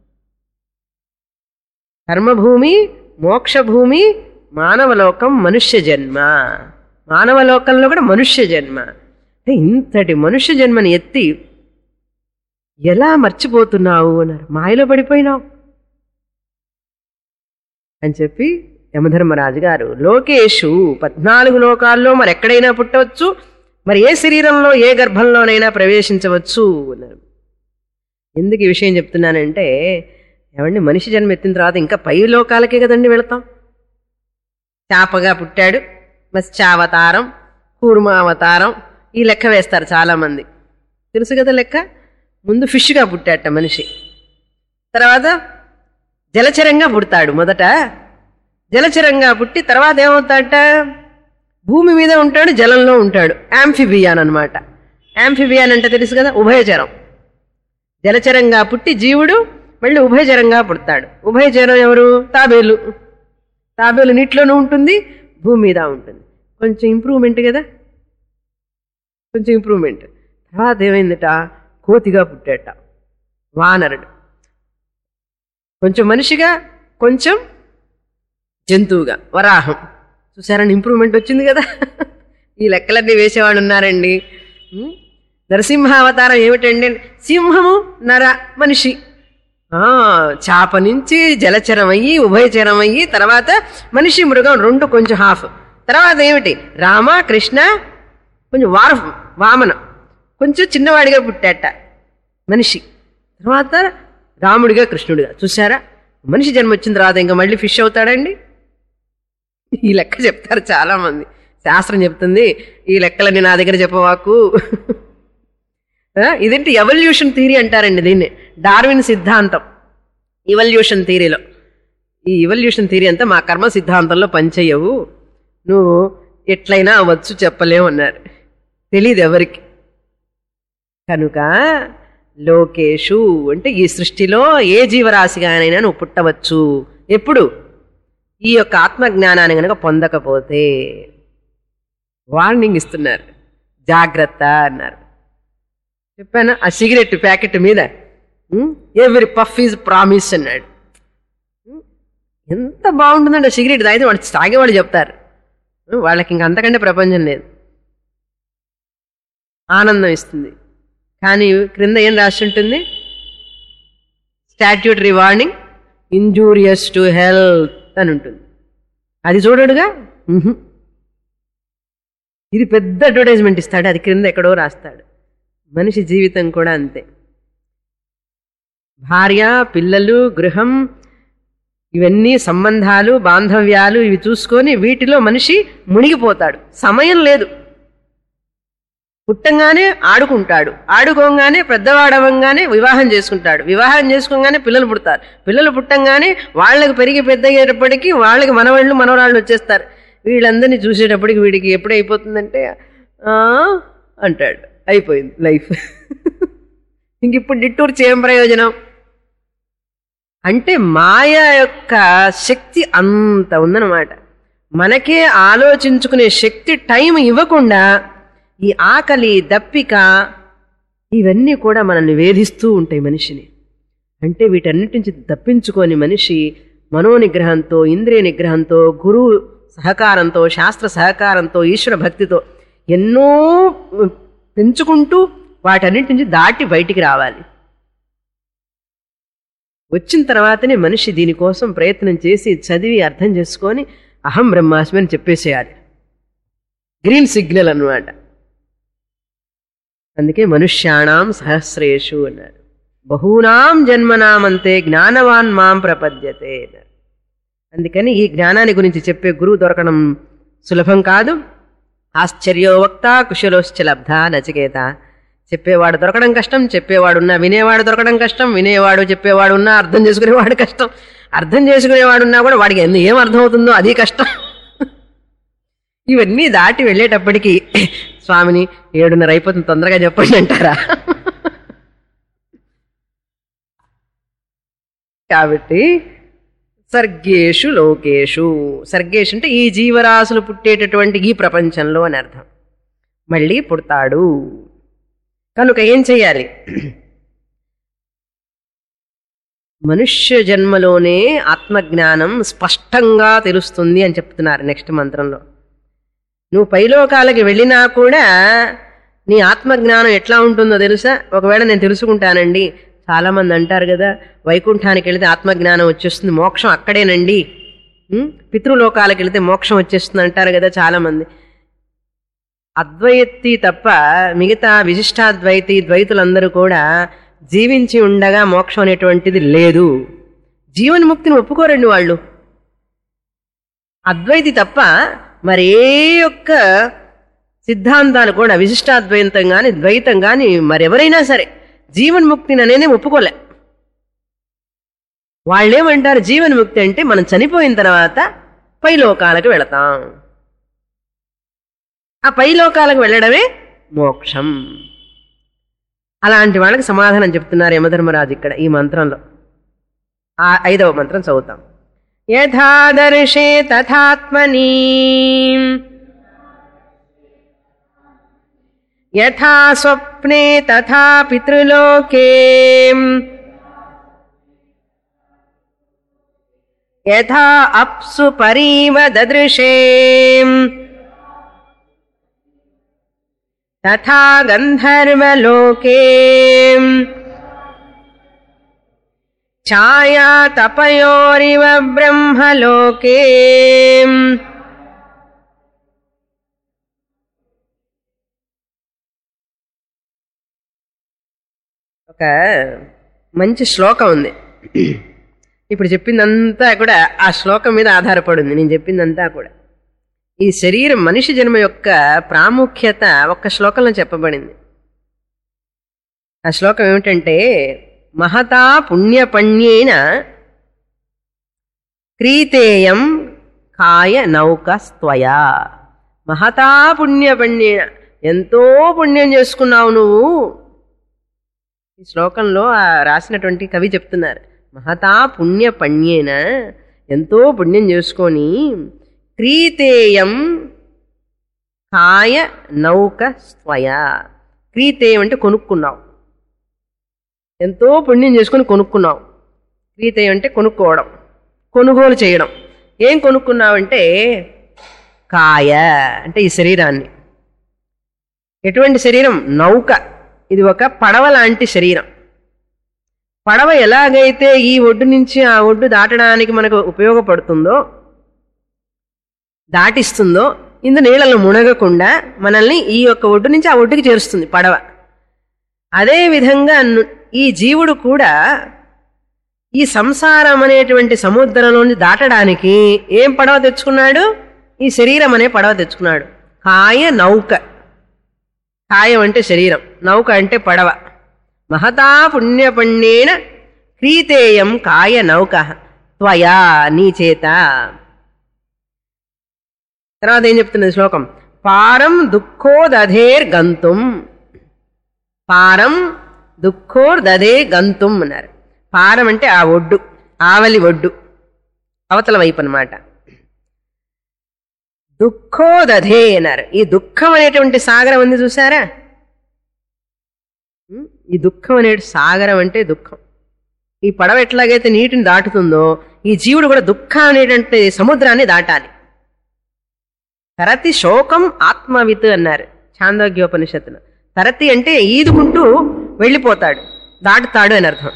కర్మభూమి, మోక్షభూమి, మానవలోకం, మనుష్య జన్మ. మానవలోకంలో కూడా మనుష్య జన్మ. ఇంతటి మనుష్య జన్మని ఎత్తి ఎలా మర్చిపోతున్నావు అన్నారు. మాయలో పడిపోయినావు అని చెప్పి యమధర్మరాజు గారు, లోకేషు 14 లోకాల్లో మరి ఎక్కడైనా పుట్టవచ్చు, మరి ఏ శరీరంలో ఏ గర్భంలోనైనా ప్రవేశించవచ్చు అన్నారు. ఎందుకు ఈ విషయం చెప్తున్నానంటే, ఏమండి మనిషి జన్మ ఎత్తిన తర్వాత ఇంకా పై లోకాలకే కదండి వెళతాం. చేపగా పుట్టాడు, మత్స్యావతారం, కూర్మావతారం, ఈ లెక్క వేస్తారు చాలామంది. తెలుసు కదా లెక్క. ముందు ఫిష్గా పుట్టాట మనిషి, తర్వాత జలచరంగా పుడతాడు. మొదట జలచరంగా పుట్టి తర్వాత ఏమవుతాడట, భూమి మీద ఉంటాడు, జలంలో ఉంటాడు. యాంఫిబియాన్ అనమాట. యాంఫిబియాన్ అంటే తెలుసు కదా, ఉభయచరం. జలచరంగా పుట్టి జీవుడు మళ్ళీ ఉభయచరంగా పుడతాడు. ఉభయచరం ఎవరు? తాబేలు. తాబేలు నీటిలోనూ ఉంటుంది, భూమి మీద ఉంటుంది. కొంచెం ఇంప్రూవ్మెంట్ కదా, కొంచెం ఇంప్రూవ్మెంట్. తర్వాత ఏమైందట, కోతిగా పుట్టాట, వానరుడు. కొంచెం మనిషిగా, కొంచెం జంతువుగా, వరాహం. చూసారని ఇంప్రూవ్మెంట్ వచ్చింది కదా. ఈ లెక్కలన్నీ వేసేవాడు ఉన్నారండి. నరసింహావతారం ఏమిటండి, సింహము, నర, మనిషి. చాప నుంచి జలచరం అయ్యి, ఉభయచరం అయ్యి, తర్వాత మనిషి, మృగం రెండు కొంచెం హాఫ్. తర్వాత ఏమిటి, రామ, కృష్ణ, కొంచెం వామన, కొంచెం చిన్నవాడిగా పుట్టాట మనిషి. తర్వాత రాముడిగా, కృష్ణుడిగా. చూసారా, మనిషి జన్మ వచ్చిన తర్వాత ఇంకా మళ్ళీ ఫిష్ అవుతాడండి. ఈ లెక్క చెప్తారు చాలా మంది. శాస్త్రం చెప్తుంది ఈ లెక్కలన్నీ నా దగ్గర చెప్పవాకు. ఇదేంటి ఎవల్యూషన్ థియరీ అంటారండి దీన్ని. డార్విన్ సిద్ధాంతం ఇవల్యూషన్ థియరీలో. ఈ ఇవల్యూషన్ థియరీ అంతా మా కర్మ సిద్ధాంతంలో పనిచేయవు, నువ్వు ఎట్లయినా అవ్వచ్చు చెప్పలేవు అన్నారు. తెలీదు ఎవరికి. కనుక లోకేషు అంటే ఈ సృష్టిలో ఏ జీవరాశిగానైనా నువ్వు పుట్టవచ్చు. ఎప్పుడు? ఈ యొక్క ఆత్మజ్ఞానాన్ని కనుక పొందకపోతే. వార్నింగ్ ఇస్తున్నారు, జాగ్రత్త అన్నారు. చెప్పాను ఆ సిగరెట్ ప్యాకెట్ మీద ఎవ్రీ పఫ్ ఈజ్ ప్రామిస్ అన్నాడు. ఎంత బాగుంటుందండి ఆ సిగరెట్ తాగితే వాడు తాగేవాళ్ళు చెప్తారు. వాళ్ళకి ఇంక అంతకంటే ప్రపంచం లేదు. ఆనందం ఇస్తుంది. కానీ క్రింద ఏం రాసి ఉంటుంది, statutory warning, injurious to health అని ఉంటుంది. అది చూడడుగా. ఇది పెద్ద అడ్వర్టైజ్మెంట్ ఇస్తాడు, అది క్రింద ఎక్కడో రాస్తాడు. మనిషి జీవితం కూడా అంతే. భార్య, పిల్లలు, గృహం, ఇవన్నీ సంబంధాలు, బాంధవ్యాలు, ఇవి చూసుకొని వీటిలో మనిషి మునిగిపోతాడు. సమయం లేదు. పుట్టంగానే ఆడుకుంటాడు, ఆడుకోగానే పెద్దవాడవంగానే వివాహం చేసుకుంటాడు, వివాహం చేసుకోగానే పిల్లలు పుడతారు, పిల్లలు పుట్టంగానే వాళ్ళకి పెరిగి పెద్ద అయ్యేటప్పటికీ వాళ్ళకి మనవాళ్ళు మనవరాళ్ళు వచ్చేస్తారు. వీళ్ళందరినీ చూసేటప్పటికి వీడికి ఎప్పుడు అయిపోతుందంటే అంటాడు, అయిపోయింది లైఫ్. ఇంక ఇప్పుడు నిట్టూర్చి ఏం ప్రయోజనం? అంటే మాయ యొక్క శక్తి అంత ఉందన్నమాట. మనకే ఆలోచించుకునే శక్తి టైం ఇవ్వకుండా ఈ ఆకలి, దప్పిక, ఇవన్నీ కూడా మనల్ని వేధిస్తూ ఉంటాయి మనిషిని. అంటే వీటన్నిటి నుంచి తప్పించుకొని మనిషి మనోనిగ్రహంతో, ఇంద్రియ నిగ్రహంతో, గురువు సహకారంతో, శాస్త్ర సహకారంతో, ఈశ్వర భక్తితో ఎన్నో పెంచుకుంటూ వాటన్నిటి నుంచి దాటి బయటికి రావాలి. వచ్చిన తర్వాతనే మనిషి దీనికోసం ప్రయత్నం చేసి చదివి అర్థం చేసుకొని అహం బ్రహ్మాస్మి అని చెప్పేసేయాలి. గ్రీన్ సిగ్నల్ అన్నమాట. అందుకే మనుష్యాణం సహస్రేషు అన్నారు. బహూనాం జన్మనామంతే జ్ఞానవాన్ మాం ప్రపద్యతే అన్నారు. అందుకని ఈ జ్ఞానాన్ని గురించి చెప్పే గురువు దొరకడం సులభం కాదు. ఆశ్చర్యో వక్త కుశలోశ్చ లబ్ధ నచికేత. చెప్పేవాడు దొరకడం కష్టం, చెప్పేవాడున్నా వినేవాడు దొరకడం కష్టం, వినేవాడు చెప్పేవాడు ఉన్నా అర్థం చేసుకునేవాడు కష్టం, అర్థం చేసుకునేవాడున్నా కూడా వాడికి ఏం అర్థం అవుతుందో అది కష్టం. ఇవన్నీ దాటి వెళ్ళేటప్పటికీ స్వామిని 7:30 అయిపోతుంది తొందరగా చెప్పండి అంటారా? కాబట్టి సర్గేషు లోకేషు, సర్గేషు అంటే ఈ జీవరాశులు పుట్టేటటువంటి ఈ ప్రపంచంలో అని అర్థం. మళ్ళీ పుడతాడు కనుక ఏం చెయ్యాలి? మనుష్య జన్మలోనే ఆత్మజ్ఞానం స్పష్టంగా తెలుస్తుంది అని చెప్తున్నారు నెక్స్ట్ మంత్రంలో. నువ్వు పైలోకాలకి వెళ్ళినా కూడా నీ ఆత్మజ్ఞానం ఎట్లా ఉంటుందో తెలుసా? ఒకవేళ నేను తెలుసుకుంటానండి, చాలామంది అంటారు కదా వైకుంఠానికి వెళితే ఆత్మజ్ఞానం వచ్చేస్తుంది, మోక్షం అక్కడేనండి, పితృలోకాలకు వెళితే మోక్షం వచ్చేస్తుంది అంటారు కదా చాలామంది. అద్వైతి తప్ప మిగతా విశిష్టాద్వైతి ద్వైతులందరూ కూడా జీవించి ఉండగా మోక్షం అనేటువంటిది లేదు. జీవన్ముక్తిని ఒప్పుకోరండి వాళ్ళు. అద్వైతి తప్ప మరి ఏ యొక్క సిద్ధాంతాలు కూడా విశిష్టాద్వైతం కానీ ద్వైతం కానీ మరెవరైనా సరే జీవన్ముక్తిని అనేది ఒప్పుకోలే. వాళ్ళేమంటారు, జీవన్ముక్తి అంటే మనం చనిపోయిన తర్వాత పైలోకాలకు వెళతాం, ఆ పైలోకాలకు వెళ్ళడమే మోక్షం. అలాంటి వాళ్ళకి సమాధానం చెప్తున్నారు యమధర్మరాజు ఇక్కడ ఈ మంత్రంలో. 5వ మంత్రం చదువుతాం. యథాదర్శే తథాత్మని యథా స్వప్నే తథా పితృలోకే యథా అప్సు పరీవ దదృశే తథా గంధర్వలోకే ఛాయా తపయోరివ బ్రహ్మలోకే. ఒక మంచి శ్లోకం ఉంది. ఇప్పుడు చెప్పిందంతా కూడా ఆ శ్లోకం మీద ఆధారపడింది. నేను చెప్పిందంతా కూడా ఈ శరీరం, మనిషి జన్మ యొక్క ప్రాముఖ్యత ఒక్క శ్లోకంలో చెప్పబడింది. ఆ శ్లోకం ఏమిటంటే, మహతా పుణ్యపణ్యేన క్రీతేయం కాయ నౌకస్త్వయా. మహతా పుణ్యపణ్యేన, ఎంతో పుణ్యం చేసుకున్నావు నువ్వు. ఈ శ్లోకంలో రాసినటువంటి కవి చెప్తున్నారు, మహతా పుణ్యపణ్యేన, ఎంతో పుణ్యం చేసుకొని క్రీతేయం కాయ నౌక స్వయా. క్రీతేయం అంటే కొనుక్కున్నావు, ఎంతో పుణ్యం చేసుకొని కొనుక్కున్నావు. క్రీతేయం అంటే కొనుక్కోవడం, కొనుగోలు చేయడం. ఏం కొనుక్కున్నావంటే కాయ అంటే ఈ శరీరాన్ని. ఎటువంటి శరీరం? నౌక. ఇది ఒక పడవ లాంటి శరీరం. పడవ ఎలాగైతే ఈ ఒడ్డు నుంచి ఆ ఒడ్డు దాటడానికి మనకు ఉపయోగపడుతుందో, దాటిస్తుందో, ఇందు నీళ్ళలో మునగకుండా మనల్ని ఈ యొక్క ఒడ్డు నుంచి ఆ ఒడ్డుకి చేరుస్తుంది పడవ. అదేవిధంగా ఈ జీవుడు కూడా ఈ సంసారం అనేటువంటి సముద్రంలోని దాటడానికి ఏం పడవ తెచ్చుకున్నాడు? ఈ శరీరం అనే పడవ తెచ్చుకున్నాడు. కాయ నౌక. కాయం అంటే శరీరం, నౌక అంటే పడవ. మహతా పుణ్యపుణ్యేన క్రీతేయం కాయ నౌక త్వయా, నీ చేత. తర్వాత ఏం చెప్తున్నది శ్లోకం? పారం దుఃఖోదధేర్ గంతుం. పారం దుఃఖోర్దధే గంతుం అన్నారు. పారం అంటే ఆ ఒడ్డు, ఆవలి ఒడ్డు, అవతల వైపు అన్నమాట. దుఃఖోదధే అన్నారు. ఈ దుఃఖం అనేటువంటి సాగరం ఉంది చూసారా? ఈ దుఃఖం అనే సాగరం అంటే దుఃఖం. ఈ పడవ ఎట్లాగైతే నీటిని దాటుతుందో, ఈ జీవుడు కూడా దుఃఖం అనేటువంటి సముద్రాన్ని దాటాలి. తరతి శోకం ఆత్మవిత్ అన్నారు ఛాందోగ్యోపనిషత్తులో. తరతి అంటే ఈదుకుంటూ వెళ్ళిపోతాడు, దాటుతాడు అని అర్థం.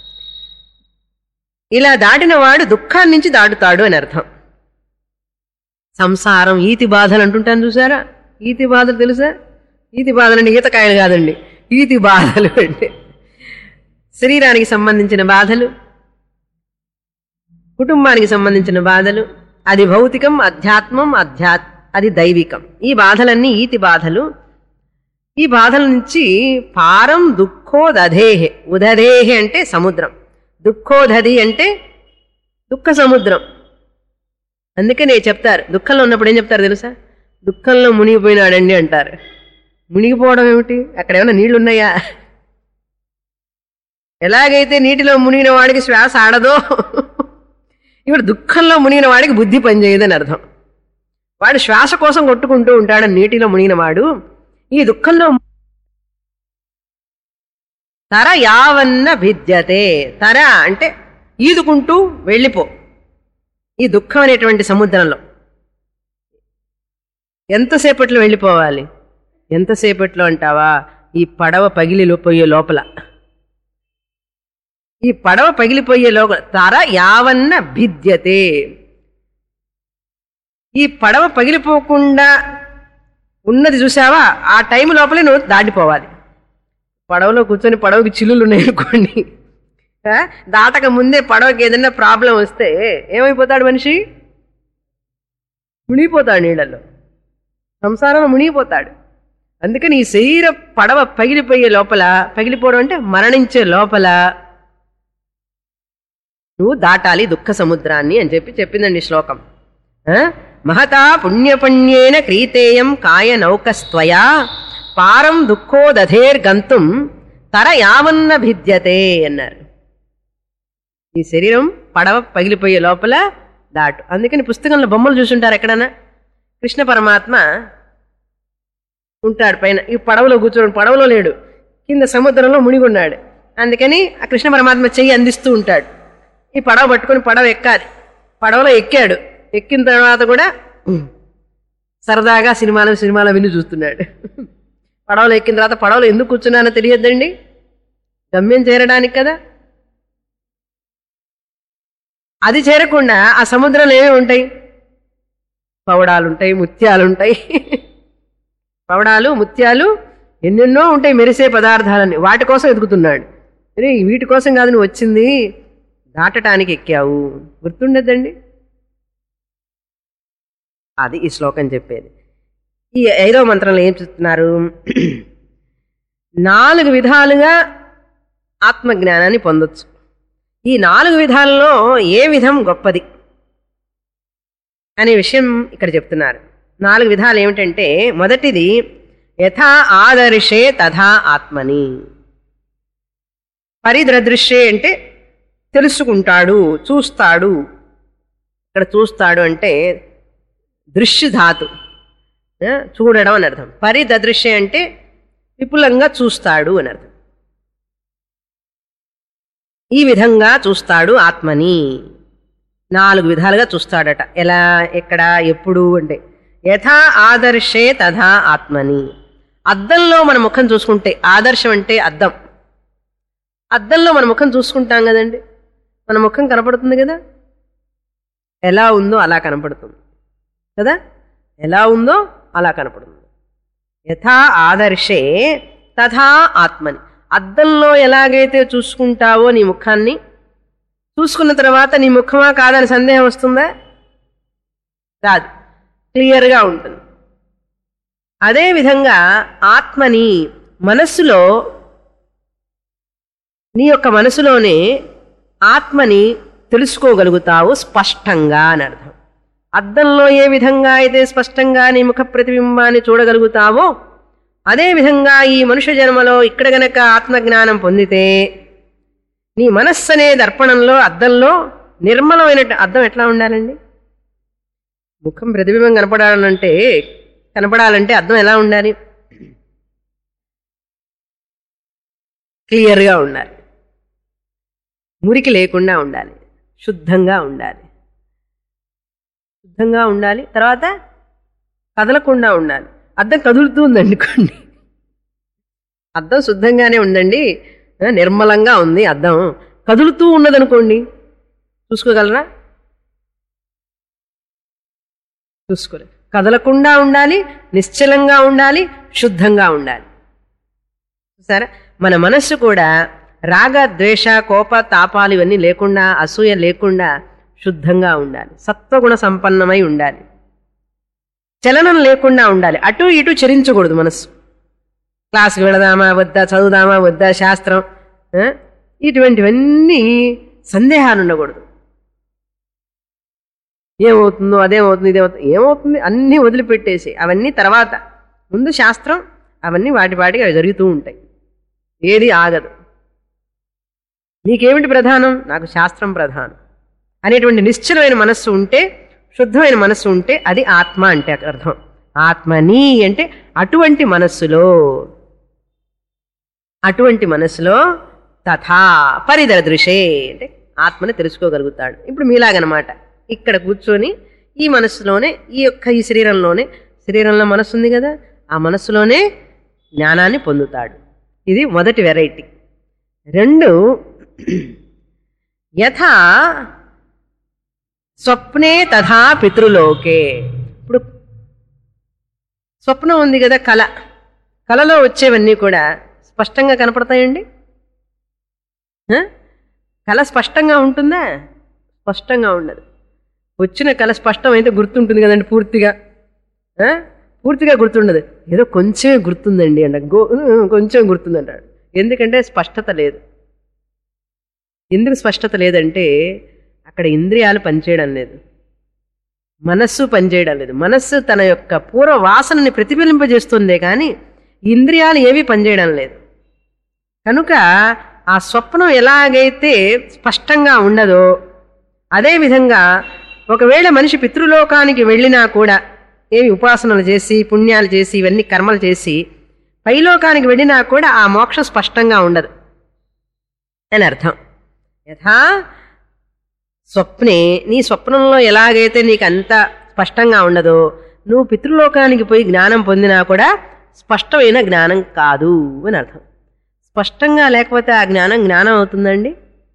ఇలా దాటిన వాడు దుఃఖాన్ని నుంచి దాటుతాడు అని అర్థం. సంసారం, ఈతి బాధలు అంటుంటాను చూసారా? ఈతి బాధలు తెలుసా? ఈతి బాధలు అంటే ఈతకాయలు కాదండి, ఈతి బాధలు అంటే శరీరానికి సంబంధించిన బాధలు, కుటుంబానికి సంబంధించిన బాధలు. అది భౌతికం, అధ్యాత్మం, అది దైవికం. ఈ బాధలన్నీ ఈతి బాధలు. ఈ బాధల నుంచి పారం దుఃఖోదధేహే. ఉదధేహే అంటే సముద్రం, దుఃఖోదధి అంటే దుఃఖ సముద్రం. అందుకనే చెప్తారు, దుఃఖంలో ఉన్నప్పుడు ఏం చెప్తారు తెలుసా? దుఃఖంలో మునిగిపోయినాడండి అంటారు. మునిగిపోవడం ఏమిటి? అక్కడ ఏమైనా నీళ్లు ఉన్నాయా? ఎలాగైతే నీటిలో మునిగిన వాడికి శ్వాస ఆడదో, ఇప్పుడు దుఃఖంలో మునిగిన వాడికి బుద్ధి పనిచేయదని అర్థం. వాడు శ్వాస కోసం కొట్టుకుంటూ ఉంటాడు నీటిలో మునిగిన వాడు. ఈ దుఃఖంలో తర యావన్న భిద్యతే. తర అంటే ఈదుకుంటూ వెళ్ళిపో ఈ దుఃఖం అనేటువంటి సముద్రంలో. ఎంతసేపట్లో వెళ్ళిపోవాలి? ఎంతసేపట్లో అంటావా? ఈ పడవ పగిలిపోయే లోపల, ఈ పడవ పగిలిపోయే లోపల తర యావన్న భిద్యతే. ఈ పడవ పగిలిపోకుండా ఉన్నది చూసావా, ఆ టైం లోపలే నువ్వు దాటిపోవాలి. పడవలో కూర్చొని పడవకి చిల్లులు ఉన్నాయనుకోండి, దాటక ముందే పడవకి ఏదైనా ప్రాబ్లం వస్తే ఏమైపోతాడు మనిషి? మునిగిపోతాడు నీళ్ళల్లో, సంసారంలో మునిగిపోతాడు. అందుకని ఈ శరీర పడవ పగిలిపోయే లోపల, పగిలిపోవడం అంటే మరణించే లోపల నువ్వు దాటాలి దుఃఖ సముద్రాన్ని అని చెప్పిందండి శ్లోకం. మహతా పుణ్యపుణ్యేన క్రీతేయం కాయ నౌకస్త్వయా పారం దుఃఖోదధేర్గంతుం తర యావన్న భిద్యతే అన్నారు. ఈ శరీరం పడవ పగిలిపోయే లోపల దాటు. అందుకని పుస్తకంలో బొమ్మలు చూసుంటారు ఎక్కడన్నా, కృష్ణ పరమాత్మ ఉంటాడు పైన, ఈ పడవలో కూర్చోడు, పడవలో లేడు, కింద సముద్రంలో మునిగున్నాడు. అందుకని ఆ కృష్ణ పరమాత్మ చెయ్యి అందిస్తూ ఉంటాడు. ఈ పడవ పట్టుకొని పడవ ఎక్కాలి. పడవలో ఎక్కాడు, ఎక్కిన తర్వాత కూడా సరదాగా సినిమాలో విని చూస్తున్నాడు. పడవలో ఎక్కిన తర్వాత పడవలో ఎందుకు కూర్చున్నానో తెలియద్దండి, గమ్యం చేరడానికి కదా. అది చేరకుండా ఆ సముద్రంలో ఏమేమి ఉంటాయి, పవడాలుంటాయి, ముత్యాలుంటాయి. పవడాలు, ముత్యాలు ఎన్నెన్నో ఉంటాయి, మెరిసే పదార్థాలన్నీ. వాటి కోసం ఎదుగుతున్నాడు. వీటి కోసం కాదు నువ్వు వచ్చింది, దాటటానికి ఎక్కావు, గుర్తుండద్దండి. అది ఈ శ్లోకం చెప్పేది. ఈ 5వ మంత్రంలో ఏం చెప్తున్నారు, 4 విధాలుగా ఆత్మజ్ఞానాన్ని పొందొచ్చు. ఈ 4 విధాలలో ఏ విధం గొప్పది అనే విషయం ఇక్కడ చెప్తున్నారు. 4 విధాలు ఏమిటంటే, మొదటిది యథా ఆదర్శే తథా ఆత్మని. పరిదృశ్యే అంటే తెలుసుకుంటాడు, చూస్తాడు. ఇక్కడ చూస్తాడు అంటే దృశ్యధాతు, చూడడం అని అర్థం. పరిదృశ్యే అంటే విపులంగా చూస్తాడు అని అర్థం. ఈ విధంగా చూస్తాడు ఆత్మని. 4 విధాలుగా చూస్తాడట. ఎలా, ఎక్కడ, ఎప్పుడు అంటే యథా ఆదర్శే తథా ఆత్మని. అద్దంలో మన ముఖం చూసుకుంటే, ఆదర్శం అంటే అద్దం, అద్దంలో మన ముఖం చూసుకుంటాం కదండి, మన ముఖం కనపడుతుంది కదా, ఎలా ఉందో అలా కనపడుతుంది కదా, ఎలా ఉందో అలా కనపడుతుంది. యథా ఆదర్శే తథా ఆత్మని. అద్దంలో ఎలాగైతే చూసుకుంటావో నీ ముఖాన్ని, చూసుకున్న తర్వాత నీ ముఖమా కాదని సందేహం వస్తుందా? రాదు, క్లియర్గా ఉంటుంది. అదేవిధంగా ఆత్మని, మనస్సులో, నీ యొక్క మనసులోనే ఆత్మని తెలుసుకోగలుగుతావు స్పష్టంగా అని అర్థం. అద్దంలో ఏ విధంగా అయితే స్పష్టంగా నీ ముఖ ప్రతిబింబాన్ని చూడగలుగుతావో, అదేవిధంగా ఈ మనుష్య జన్మలో ఇక్కడ గనక ఆత్మజ్ఞానం పొందితే నీ మనస్సు అనే దర్పణంలో, అద్దంలో నిర్మలమైన అద్దం ఎట్లా ఉండాలండి? ముఖం ప్రతిబింబం కనపడాలంటే అద్దం ఎలా ఉండాలి? క్లియర్గా ఉండాలి, మురికి లేకుండా ఉండాలి, శుద్ధంగా ఉండాలి. శుద్ధంగా ఉండాలి, తర్వాత కదలకుండా ఉండాలి. అద్దం కదులుతూ ఉందనుకోండి, అద్దం శుద్ధంగానే ఉందండి, నిర్మలంగా ఉంది, అద్దం కదులుతూ ఉన్నదనుకోండి, చూసుకోగలరా? చూసుకోలేదు. కదలకుండా ఉండాలి, నిశ్చలంగా ఉండాలి, శుద్ధంగా ఉండాలి. సరే, మన మనస్సు కూడా రాగ, ద్వేష, కోప, తాపాలు ఇవన్నీ లేకుండా, అసూయ లేకుండా శుద్ధంగా ఉండాలి, సత్వగుణ సంపన్నమై ఉండాలి, చలనం లేకుండా ఉండాలి. అటు ఇటు చరించకూడదు మనస్సు. క్లాస్కి వెళదామా వద్దా, చదువుదామా వద్దా, శాస్త్రం, ఇటువంటివన్నీ సందేహాలు ఉండకూడదు. ఏమవుతుందో, అదేమవుతుంది, ఇదేమవుతుంది, ఏమవుతుంది అన్నీ వదిలిపెట్టేసి అవన్నీ తర్వాత, ముందు శాస్త్రం, అవన్నీ వాటికి అవి జరుగుతూ ఉంటాయి, ఏది ఆగదు. నీకేమిటి ప్రధానం? నాకు శాస్త్రం ప్రధానం అనేటువంటి నిశ్చలమైన మనస్సు ఉంటే, శుద్ధమైన మనస్సు ఉంటే అది ఆత్మ అంటే అర్థం. ఆత్మని అంటే అటువంటి మనస్సులో తథా పరిదృశే అంటే ఆత్మని తెలుసుకోగలుగుతాడు. ఇప్పుడు మీలాగనమాట, ఇక్కడ కూర్చొని ఈ మనస్సులోనే, ఈ శరీరంలో మనస్సు ఉంది కదా, ఆ మనస్సులోనే జ్ఞానాన్ని పొందుతాడు. ఇది మొదటి వెరైటీ. 2 యథా స్వప్నే తథా పితృలోకే. ఇప్పుడు స్వప్నం ఉంది కదా, కలలో వచ్చేవన్నీ కూడా స్పష్టంగా కనపడతాయండి. కళ స్పష్టంగా ఉంటుందా? స్పష్టంగా ఉండదు. వచ్చిన కళ స్పష్టమైతే గుర్తుంటుంది కదండి పూర్తిగా. పూర్తిగా గుర్తుండదు, ఏదో కొంచెమే గుర్తుందండి అంట, కొంచెం గుర్తుందంటాడు. ఎందుకంటే స్పష్టత లేదు. ఎందుకు స్పష్టత లేదంటే అక్కడ ఇంద్రియాలు పనిచేయడం లేదు, మనస్సు పనిచేయడం లేదు. మనస్సు తన యొక్క పూర్వ వాసనని ప్రతిఫలింపజేస్తుందే కానీ ఇంద్రియాలు ఏమీ పనిచేయడం లేదు. కనుక ఆ స్వప్నం ఎలాగైతే స్పష్టంగా ఉండదో అదేవిధంగా ఒకవేళ మనిషి పితృలోకానికి వెళ్ళినా కూడా ఏమి ఉపాసనలు చేసి పుణ్యాలు చేసి ఇవన్నీ కర్మలు చేసి పైలోకానికి వెళ్ళినా కూడా ఆ మోక్షం స్పష్టంగా ఉండదు అని అర్థం. యథా స్వప్నే, నీ స్వప్నంలో ఎలాగైతే నీకు అంత స్పష్టంగా ఉండదో నువ్వు పితృలోకానికి పోయి జ్ఞానం పొందినా కూడా స్పష్టమైన జ్ఞానం కాదు అని అర్థం. స్పష్టంగా లేకపోతే ఆ జ్ఞానం జ్ఞానం అవుతుందండి?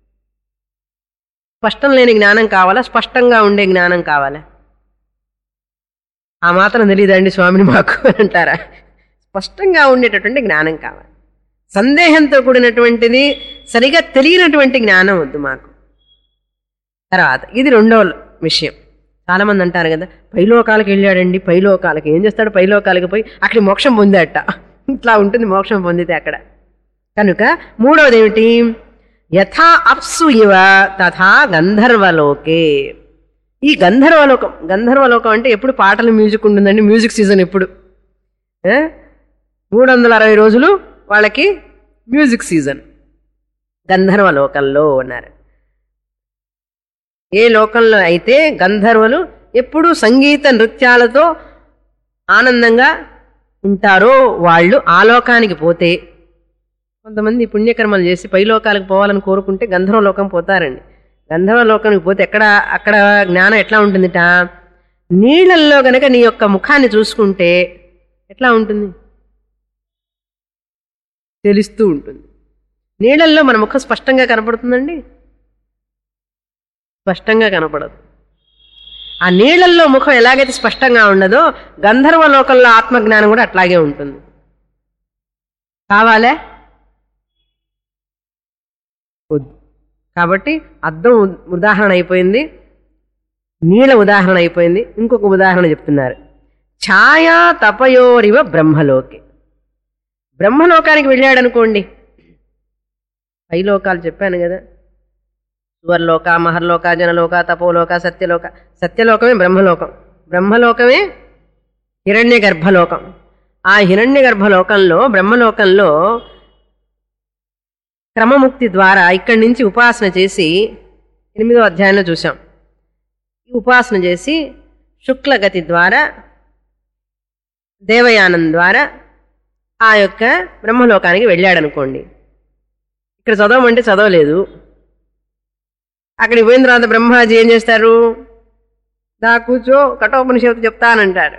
స్పష్టం లేని జ్ఞానం కావాలా, స్పష్టంగా ఉండే జ్ఞానం కావాలా? ఆ మాత్రం తెలియదండి స్వామిని మాకు అని అంటారా? స్పష్టంగా ఉండేటటువంటి జ్ఞానం కావాలి. సందేహంతో కూడినటువంటిది, సరిగా తెలియనటువంటి జ్ఞానం వద్దు మాకు. తర్వాత ఇది రెండవ విషయం. చాలామంది అంటారు కదా, పైలోకాలకు వెళ్ళాడండి, పైలోకాలకి ఏం చేస్తాడు, పైలోకాలకి పోయి అక్కడ మోక్షం పొందాట. ఇట్లా ఉంటుంది మోక్షం పొందితే అక్కడ. కనుక మూడవది ఏమిటి, యథా అప్సు ఇవ తథా గంధర్వలోకే. ఈ గంధర్వలోకం, గంధర్వలోకం అంటే ఎప్పుడు పాటలు మ్యూజిక్ ఉంటుందండి, మ్యూజిక్ సీజన్ ఎప్పుడు 360 రోజులు వాళ్ళకి మ్యూజిక్ సీజన్. గంధర్వలోకంలో ఉన్నారు. ఏ లోకంలో అయితే గంధర్వులు ఎప్పుడూ సంగీత నృత్యాలతో ఆనందంగా ఉంటారో వాళ్ళు ఆ లోకానికి పోతే, కొంతమంది పుణ్యకర్మలు చేసి పైలోకాలకు పోవాలని కోరుకుంటే గంధర్వలోకం పోతారండి. గంధర్వలోకానికి పోతే అక్కడ జ్ఞానం ఎట్లా ఉంటుందిట, నీళ్ళల్లో గనక నీ యొక్క ముఖాన్ని చూసుకుంటే ఎట్లా ఉంటుంది, తెలుస్తూ ఉంటుంది. నీళ్ళల్లో మన ముఖం స్పష్టంగా కనపడుతుందండి? స్పష్టంగా కనపడదు. ఆ నీళ్లల్లో ముఖం ఎలాగైతే స్పష్టంగా ఉండదో గంధర్వ లోకంలో ఆత్మజ్ఞానం కూడా అట్లాగే ఉంటుంది. కావాలే? వద్దు. కాబట్టి అద్దం ఉదాహరణ అయిపోయింది, నీళ్ళ ఉదాహరణ అయిపోయింది. ఇంకొక ఉదాహరణ చెప్తున్నారు. ఛాయా తపయోరివ బ్రహ్మలోకి. బ్రహ్మలోకానికి వెళ్ళాడనుకోండి, పైలోకాలు చెప్పాను కదా, సువర్లోక, మహర్లోక, జనలోక, తపోలోక, సత్యలోక. సత్యలోకమే బ్రహ్మలోకం, బ్రహ్మలోకమే హిరణ్య గర్భలోకం. ఆ హిరణ్య గర్భలోకంలో, బ్రహ్మలోకంలో క్రమముక్తి ద్వారా ఇక్కడి నుంచి ఉపాసన చేసి 8వ అధ్యాయంలో చూసాం. ఈ ఉపాసన చేసి శుక్లగతి ద్వారా, దేవయానం ద్వారా ఆ యొక్క బ్రహ్మలోకానికి వెళ్ళాడనుకోండి. ఇక్కడ చదవమంటే చదవలేదు. అక్కడికి పోయిన తర్వాత బ్రహ్మాజీ ఏం చేస్తారు, దా కూర్చో కఠోపనిషత్తు చెప్తానంటారు.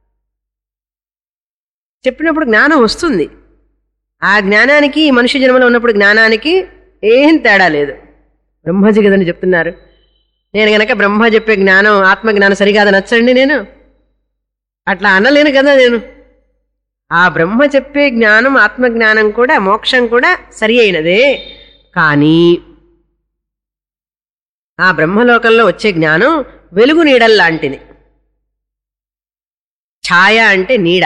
చెప్పినప్పుడు జ్ఞానం వస్తుంది. ఆ జ్ఞానానికి, మనుష్య జన్మలో ఉన్నప్పుడు జ్ఞానానికి ఏం తేడా లేదు. బ్రహ్మాజీ కదని చెప్తున్నారు. నేను గనక బ్రహ్మ చెప్పే జ్ఞానం, ఆత్మజ్ఞానం సరికాదని నచ్చండి, నేను అట్లా అనలేను కదా. నేను ఆ బ్రహ్మ చెప్పే జ్ఞానం, ఆత్మజ్ఞానం కూడా, మోక్షం కూడా సరి అయినదే. కానీ ఆ బ్రహ్మలోకంలో వచ్చే జ్ఞానం వెలుగు నీడల్లాంటిది. ఛాయ అంటే నీడ,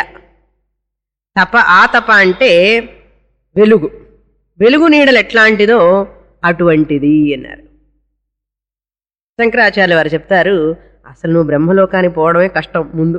తప అంటే వెలుగు. వెలుగు నీడలు ఎట్లాంటిదో అటువంటిది అన్నారు. శంకరాచార్య వారు చెప్తారు, అసలు నువ్వు బ్రహ్మలోకానికి పోవడమే కష్టం ముందు.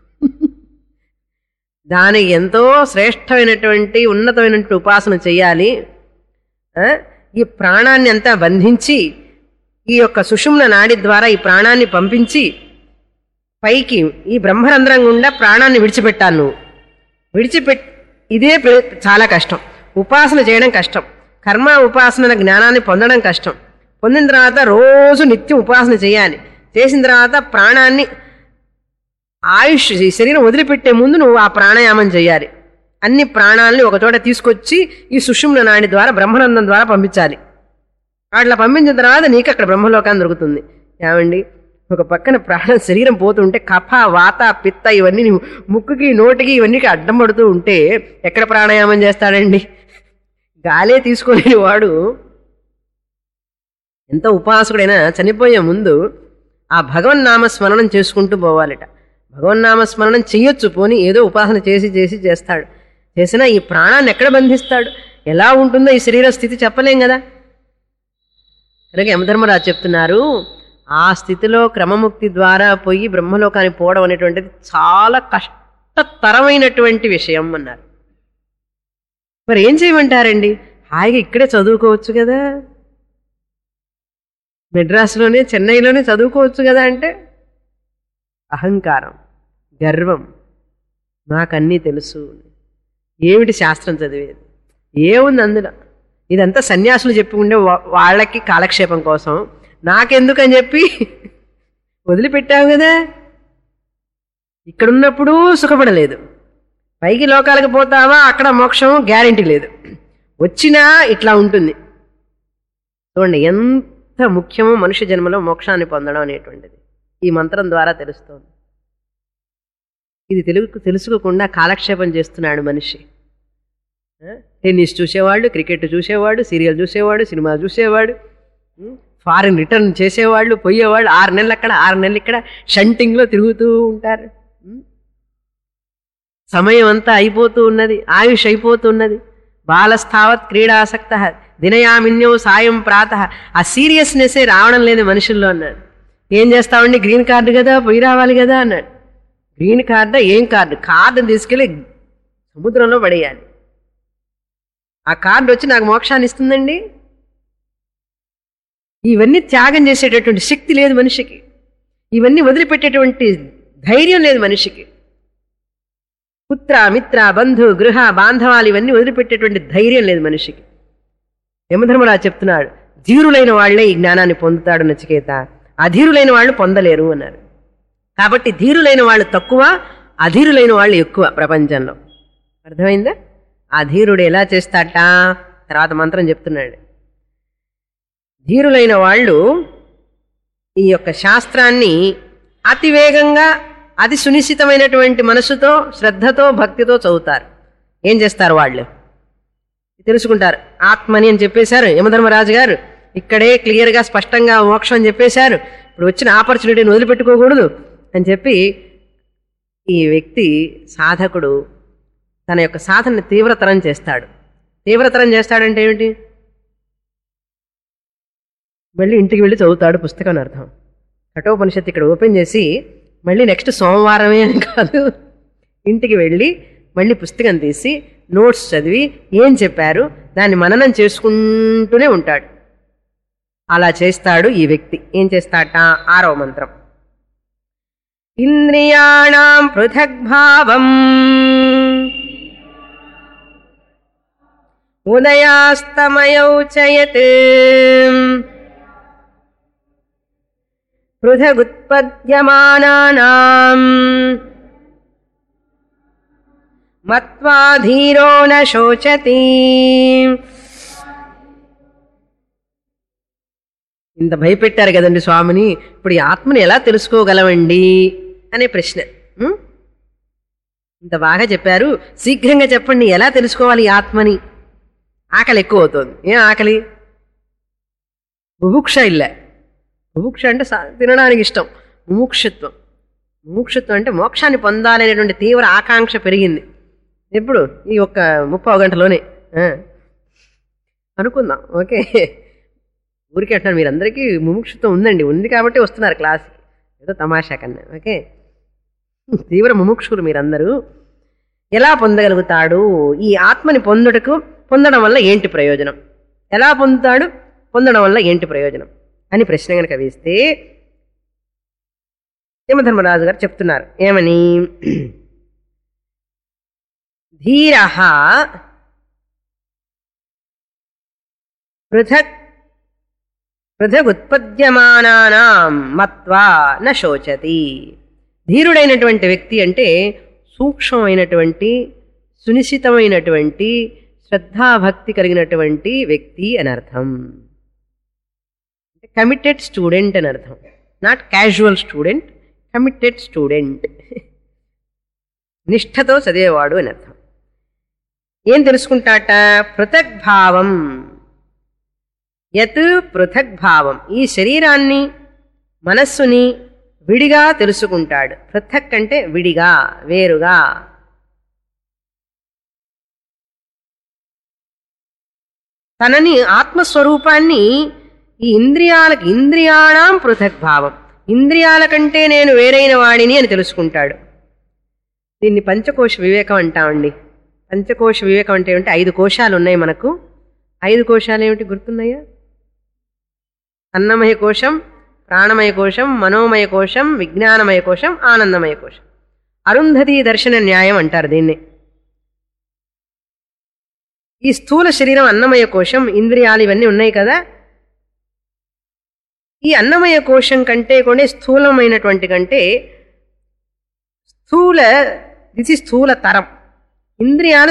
దానికి ఎంతో శ్రేష్టమైనటువంటి ఉన్నతమైనటువంటి ఉపాసన చెయ్యాలి. ఈ ప్రాణాన్ని అంతా బంధించి ఈ యొక్క సుషుమ్న నాడి ద్వారా ఈ ప్రాణాన్ని పంపించి పైకి ఈ బ్రహ్మరంధ్రం గుండా ప్రాణాన్ని విడిచిపెట్టాలి. నువ్వు ఇదే చాలా కష్టం. ఉపాసన చేయడం కష్టం, కర్మ ఉపాసన జ్ఞానాన్ని పొందడం కష్టం. పొందిన తర్వాత రోజు నిత్యం ఉపాసన చేయాలి. చేసిన తర్వాత ప్రాణాన్ని, ఆయుష్, ఈ శరీరం వదిలిపెట్టే ముందు నువ్వు ఆ ప్రాణాయామం చేయాలి. అన్ని ప్రాణాలని ఒకచోట తీసుకొచ్చి ఈ సుషుమ్న నాడి ద్వారా, బ్రహ్మరంధ్రం ద్వారా పంపించాలి. అట్లా పంపించిన తర్వాత నీకు అక్కడ బ్రహ్మలోకాన్ని దొరుకుతుంది. ఏమండి, ఒక పక్కన ప్రాణం శరీరం పోతుంటే కఫ, వాత, పిత్త ఇవన్నీ ముక్కుకి, నోటికి ఇవన్నీ అడ్డం పడుతూ ఉంటే ఎక్కడ ప్రాణాయామం చేస్తాడండి? గాలే తీసుకోలేని వాడు ఎంత ఉపాసకుడైనా చనిపోయే ముందు ఆ భగవన్నామ స్మరణం చేసుకుంటూ పోవాలట. భగవన్నామ స్మరణం చెయ్యొచ్చు, పోని ఏదో ఉపాసన చేస్తాడు. చేసినా ఈ ప్రాణాన్ని ఎక్కడ బంధిస్తాడు? ఎలా ఉంటుందో ఈ శరీర స్థితి చెప్పలేం కదా. కనుక యమధర్మరాజు చెప్తున్నారు, ఆ స్థితిలో క్రమముక్తి ద్వారా పోయి బ్రహ్మలోకానికి పోవడం అనేటువంటిది చాలా కష్టతరమైనటువంటి విషయం అన్నారు. మరి ఏం చేయమంటారండి? హాయిగా ఇక్కడే చదువుకోవచ్చు కదా, మెడ్రాస్లోనే చెన్నైలోనే చదువుకోవచ్చు కదా అంటే అహంకారం, గర్వం, నాకన్నీ తెలుసు, ఏమిటి శాస్త్రం చదివేది, ఏముంది అందులో, ఇదంతా సన్యాసులు చెప్పుకుంటే వాళ్ళకి కాలక్షేపం కోసం, నాకెందుకని చెప్పి వదిలిపెట్టావు కదా. ఇక్కడున్నప్పుడు సుఖపడలేదు, పైకి లోకాలకు పోతావా అక్కడ మోక్షం గ్యారెంటీ లేదు, వచ్చినా ఇట్లా ఉంటుంది. చూడండి ఎంత ముఖ్యమో మనుష్య జన్మలో మోక్షాన్ని పొందడం అనేటువంటిది ఈ మంత్రం ద్వారా తెలుస్తోంది. ఇది తెలుసుకోకుండా కాలక్షేపం చేస్తున్నాడు మనిషి. టెన్నిస్ చూసేవాళ్ళు, క్రికెట్ చూసేవాడు, సీరియల్ చూసేవాడు, సినిమా చూసేవాడు, ఫారిన్ రిటర్న్ చేసేవాళ్ళు, పోయేవాళ్ళు 6 నెలలు అక్కడ 6 నెలలు ఇక్కడ షంటింగ్లో తిరుగుతూ ఉంటారు. సమయం అంతా అయిపోతూ ఉన్నది, ఆయుష్ అయిపోతున్నది. బాలస్థావత్ క్రీడాసక్త దినయామిన్యో సాయం ప్రాత. ఆ సీరియస్నెస్సే రావడం లేదు మనుషుల్లో అన్నాడు. ఏం చేస్తామండి, గ్రీన్ కార్డు కదా, పోయి రావాలి కదా అన్నాడు. గ్రీన్ కార్డా ఏం కార్డు? కార్డుని తీసుకెళ్ళి సముద్రంలో పడేయాలి. ఆ కార్డు వచ్చి నాకు మోక్షాన్ని ఇస్తుందండి? ఇవన్నీ త్యాగం చేసేటటువంటి శక్తి లేదు మనిషికి, ఇవన్నీ వదిలిపెట్టేటువంటి ధైర్యం లేదు మనిషికి. పుత్ర మిత్ర బంధు గృహ బాంధవాలు ఇవన్నీ వదిలిపెట్టేటువంటి ధైర్యం లేదు మనిషికి. యమధర్మరాజు చెప్తున్నాడు, ధీరులైన వాళ్లే ఈ జ్ఞానాన్ని పొందుతాడు నచికేత, అధీరులైన వాళ్ళు పొందలేరు అన్నారు. కాబట్టి ధీరులైన వాళ్ళు తక్కువ, అధీరులైన వాళ్ళు ఎక్కువ ప్రపంచంలో. అర్థమైందా? అధీరుడు ఎలా చేస్తాట తర్వాత మంత్రం చెప్తున్నాడు. ధీరులైన వాళ్ళు ఈ యొక్క శాస్త్రాన్ని అతివేగంగా అతి సునిశ్చితమైనటువంటి మనసుతో శ్రద్ధతో భక్తితో చదువుతారు. ఏం చేస్తారు వాళ్ళు? తెలుసుకుంటారు. ఆత్మని అని చెప్పేశారు యమధర్మరాజు గారు, ఇక్కడే క్లియర్గా స్పష్టంగా మోక్షం అని చెప్పేశారు. ఇప్పుడు వచ్చిన ఆపర్చునిటీని వదిలిపెట్టుకోకూడదు అని చెప్పి ఈ వ్యక్తి సాధకుడు తన యొక్క సాధనని తీవ్రతరం చేస్తాడు. తీవ్రతరం చేస్తాడంటే ఏమిటి? మళ్ళీ ఇంటికి వెళ్ళి చదువుతాడు పుస్తకం అని అర్థం. కఠోపనిషత్తు ఇక్కడ ఓపెన్ చేసి మళ్ళీ నెక్స్ట్ సోమవారమే అని కాదు, ఇంటికి వెళ్ళి మళ్ళీ పుస్తకం తీసి నోట్స్ చదివి ఏం చెప్పారు దాన్ని మననం చేసుకుంటూనే ఉంటాడు. అలా చేస్తాడు ఈ వ్యక్తి. ఏం చేస్తాట? 6వ మంత్రం. ఇంద్రియాణం పృథగ్భావం ఉదయాస్తమయౌ చయత్ పృథగుత్పద్యమానానాం మత్వా ధీరో న శోచతి. ఇంత భయపెట్టారు కదండి స్వామిని, ఇప్పుడు ఈ ఆత్మని ఎలా తెలుసుకోగలమండి అనే ప్రశ్న. ఇంత బాగా చెప్పారు, శీఘ్రంగా చెప్పండి ఎలా తెలుసుకోవాలి ఈ ఆత్మని. ఆకలి ఎక్కువ అవుతుంది. ఏం ఆకలి? బుభుక్ష ఇల్లే. బుభుక్ష అంటే తినడానికి ఇష్టం. ముముక్షుత్వం. ముముక్షుత్వం అంటే మోక్షాన్ని పొందాలనేటువంటి తీవ్ర ఆకాంక్ష పెరిగింది. ఎప్పుడు? ఈ ఒక్క 30 గంటలోనే అనుకుందాం. ఓకే, ఊరికే అంటున్నాను, మీరందరికీ ముముక్షుత్వం ఉందండి, ఉంది కాబట్టి వస్తున్నారు క్లాస్కి, ఏదో తమాషా కన్నా. ఓకే, తీవ్ర ముముక్షులు మీరందరూ. ఎలా పొందగలుగుతాడు ఈ ఆత్మని? పొందడం వల్ల ఏంటి ప్రయోజనం? ఎలా పొందుతాడు? పొందడం వల్ల ఏంటి ప్రయోజనం అని ప్రశ్న కనుక వేస్తే యమధర్మరాజు గారు చెప్తున్నారు ఏమని? ధీరః పృథగుత్పద్యమానానాం మత్వా న శోచతి. ధీరుడైనటువంటి వ్యక్తి అంటే సూక్ష్మమైనటువంటి సునిశ్చితమైనటువంటి శ్రద్ధాభక్తి కలిగినటువంటి వ్యక్తి అని అర్థం. కమిటెడ్ స్టూడెంట్ అని అర్థం. Not casual student, committed student, నిష్ఠతో చదివేవాడు అని అర్థం. ఏం తెలుసుకుంటాట? పృథగ్భావం. యత్ పృథగ్భావం, ఈ శరీరాన్ని మనస్సుని విడిగా తెలుసుకుంటాడు. పృథక్ అంటే విడిగా, వేరుగా. తనని ఆత్మస్వరూపాన్ని ఈ ఇంద్రియాణం పృథక్ భావం, ఇంద్రియాల కంటే నేను వేరైన వాడిని అని తెలుసుకుంటాడు. దీన్ని పంచకోశ వివేకం అంటామండి. పంచకోశ వివేకం అంటే ఏమిటి? 5 కోశాలు ఉన్నాయి మనకు. 5 కోశాలు ఏమిటి గుర్తున్నాయా? అన్నమయ కోశం, ప్రాణమయ కోశం, మనోమయ కోశం, విజ్ఞానమయ కోశం, ఆనందమయ కోశం. అరుంధతి దర్శన న్యాయం అంటారు దీన్ని. ఈ స్థూల శరీరం అన్నమయ కోశం, ఇంద్రియాలు ఇవన్నీ ఉన్నాయి కదా. ఈ అన్నమయ కోశం కంటే కూడా స్థూలమైనటువంటి కంటే ఇది స్థూల తరం, ఇంద్రియాలు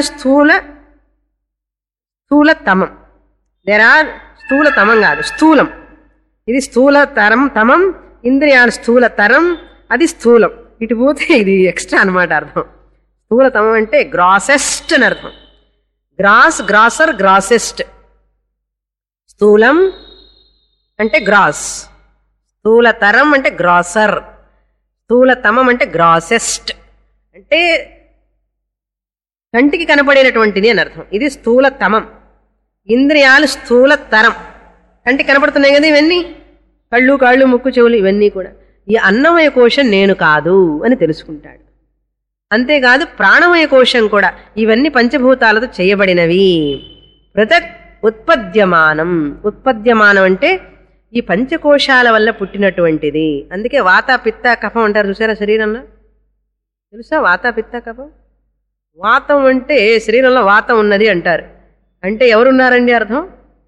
స్థూలతమం. స్థూలతమం కాదు, స్థూలం. ఇది స్థూల తమం, ఇంద్రియాలు స్థూల తరం, అది స్థూలం. ఇటు పోతే ఇది ఎక్స్ట్రా అనమాట అర్థం. స్థూలతమం అంటే గ్రాసెస్ట్ అని అర్థం. Grosser, grossest. స్థూలం అంటే గ్రాస్, స్థూలతరం అంటే గ్రాసర్, స్థూలతమం అంటే గ్రాసెస్ట్, అంటే కంటికి కనపడేటటువంటిది అని అర్థం. ఇది స్థూలతమం. ఇంద్రియాలు స్థూలతరం, కంటికి కనపడుతున్నాయి కదా ఇవన్నీ, కళ్ళు, కాళ్ళు, ముక్కు, చెవులు ఇవన్నీ కూడా. ఈ అన్నమయ కోశం నేను కాదు అని తెలుసుకుంటాడు. అంతేకాదు ప్రాణమయ కోశం కూడా, ఇవన్నీ పంచభూతాలతో చేయబడినవి. పృథక్ ఉత్పద్యమానం. ఉత్పద్యమానం అంటే ఈ పంచకోశాల వల్ల పుట్టినటువంటిది. అందుకే వాత, పిత్త, కఫం అంటారు చూసారా శరీరంలో? తెలుసా వాత, పిత్త, కఫం? వాతం అంటే శరీరంలో వాతం ఉన్నది అంటారు. అంటే ఎవరున్నారండి అర్థం?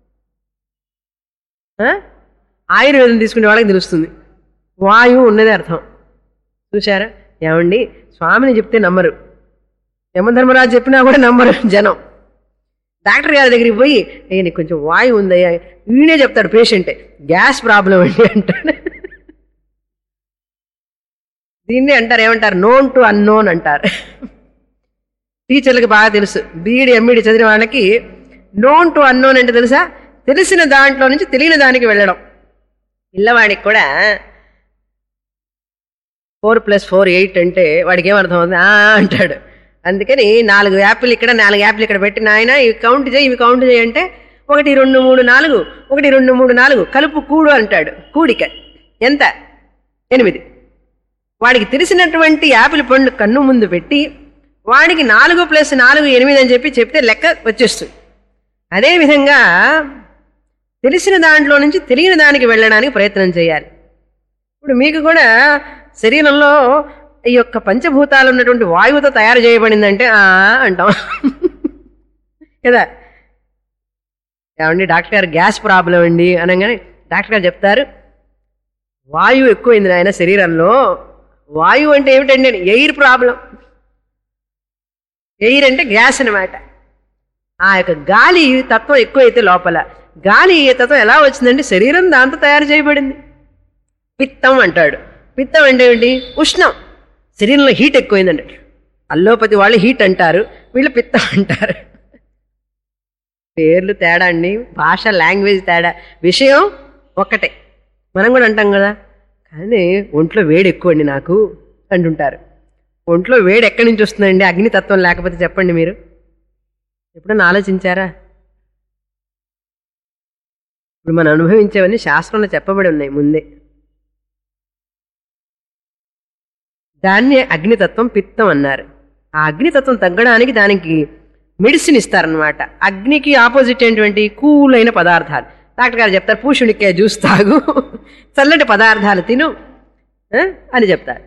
ఆయుర్వేదం తీసుకునే వాళ్ళకి తెలుస్తుంది, వాయువు ఉన్నది అర్థం. చూసారా? ఏమండి స్వామిని చెప్తే నమ్మరు, యమధర్మరాజు చెప్పినా కూడా నమ్మరు జనం. డాక్టర్ గారి దగ్గరికి పోయి నీకు కొంచెం వాయువు ఉందయ్యా, వీడే చెప్తాడు పేషెంటే, గ్యాస్ ప్రాబ్లం అండి అంటాడు. దీన్నే అంటారు, ఏమంటారు? నోన్ టు అన్నోన్ అంటారు. టీచర్లకి బాగా తెలుసు, బీఈడి ఎంఈడి చదివిన వాళ్ళకి నోన్ టు అన్నోన్ అంటే తెలుసా? తెలిసిన దాంట్లో నుంచి తెలియని దానికి వెళ్ళడం. పిల్లవాడికి కూడా 4 + 4 8 అంటే వాడికి ఏమర్థం అవుతుంది? అంటాడు. అందుకని 4 యాపిల్ ఇక్కడ, 4 యాపిల్ ఇక్కడ పెట్టి, నాయన ఇవి కౌంట్ చేయి, ఇవి కౌంట్ చేయి అంటే 1 2 3 4, 1 2 3 4 కలుపు కూడు అంటాడు. కూడిక ఎంత? 8. వాడికి తెలిసినటువంటి యాపిల్ పండు కన్ను ముందు పెట్టి వాడికి 4 + 4 8 అని చెప్తే లెక్క వచ్చేస్తుంది. అదేవిధంగా తెలిసిన దాంట్లో నుంచి తెలియని దానికి వెళ్ళడానికి ప్రయత్నం చేయాలి. ఇప్పుడు మీకు కూడా శరీరంలో ఈ యొక్క పంచభూతాలు ఉన్నటువంటి వాయువుతో తయారు చేయబడిందంటే అంటాం కదా. ఏమండి డాక్టర్ గారు గ్యాస్ ప్రాబ్లం అండి అనగానే డాక్టర్ గారు చెప్తారు, వాయువు ఎక్కువైంది ఆయన శరీరంలో. వాయువు అంటే ఏమిటండి? Air problem. ఎయిర్ అంటే గ్యాస్ అనమాట. ఆ యొక్క గాలి తత్వం ఎక్కువైతే లోపల, గాలి తత్వం ఎలా వచ్చిందంటే శరీరం దాంతో తయారు చేయబడింది. పిత్తం అంటాడు. పిత్తం అంటే ఏమిటి? ఉష్ణం. శరీరంలో హీట్ ఎక్కువైందండి. అల్లోపతి వాళ్ళు హీట్ అంటారు, వీళ్ళు పిత్తం అంటారు. పేర్లు తేడా అండి, భాష లాంగ్వేజ్ తేడా, విషయం ఒక్కటే. మనం కూడా అంటాం కదా, కానీ ఒంట్లో వేడి ఎక్కువ అండి నాకు అంటుంటారు. ఒంట్లో వేడి ఎక్కడి నుంచి వస్తుందండి? అగ్నితత్వం లేకపోతే చెప్పండి మీరు. ఎప్పుడన్నా ఆలోచించారా? ఇప్పుడు మనం అనుభవించేవన్నీ శాస్త్రంలో చెప్పబడి ఉన్నాయి ముందే. దాన్నే అగ్నితత్వం, పిత్తం అన్నారు. ఆ అగ్నితత్వం తగ్గడానికి దానికి మెడిసిన్ ఇస్తారనమాట. అగ్నికి ఆపోజిట్ ఏంటి? కూల్ అయిన పదార్థాలు. డాక్టర్ గారు చెప్తారు, పూషునికే జ్యూస్ తాగు, చల్లటి పదార్థాలు తిను అని చెప్తారు.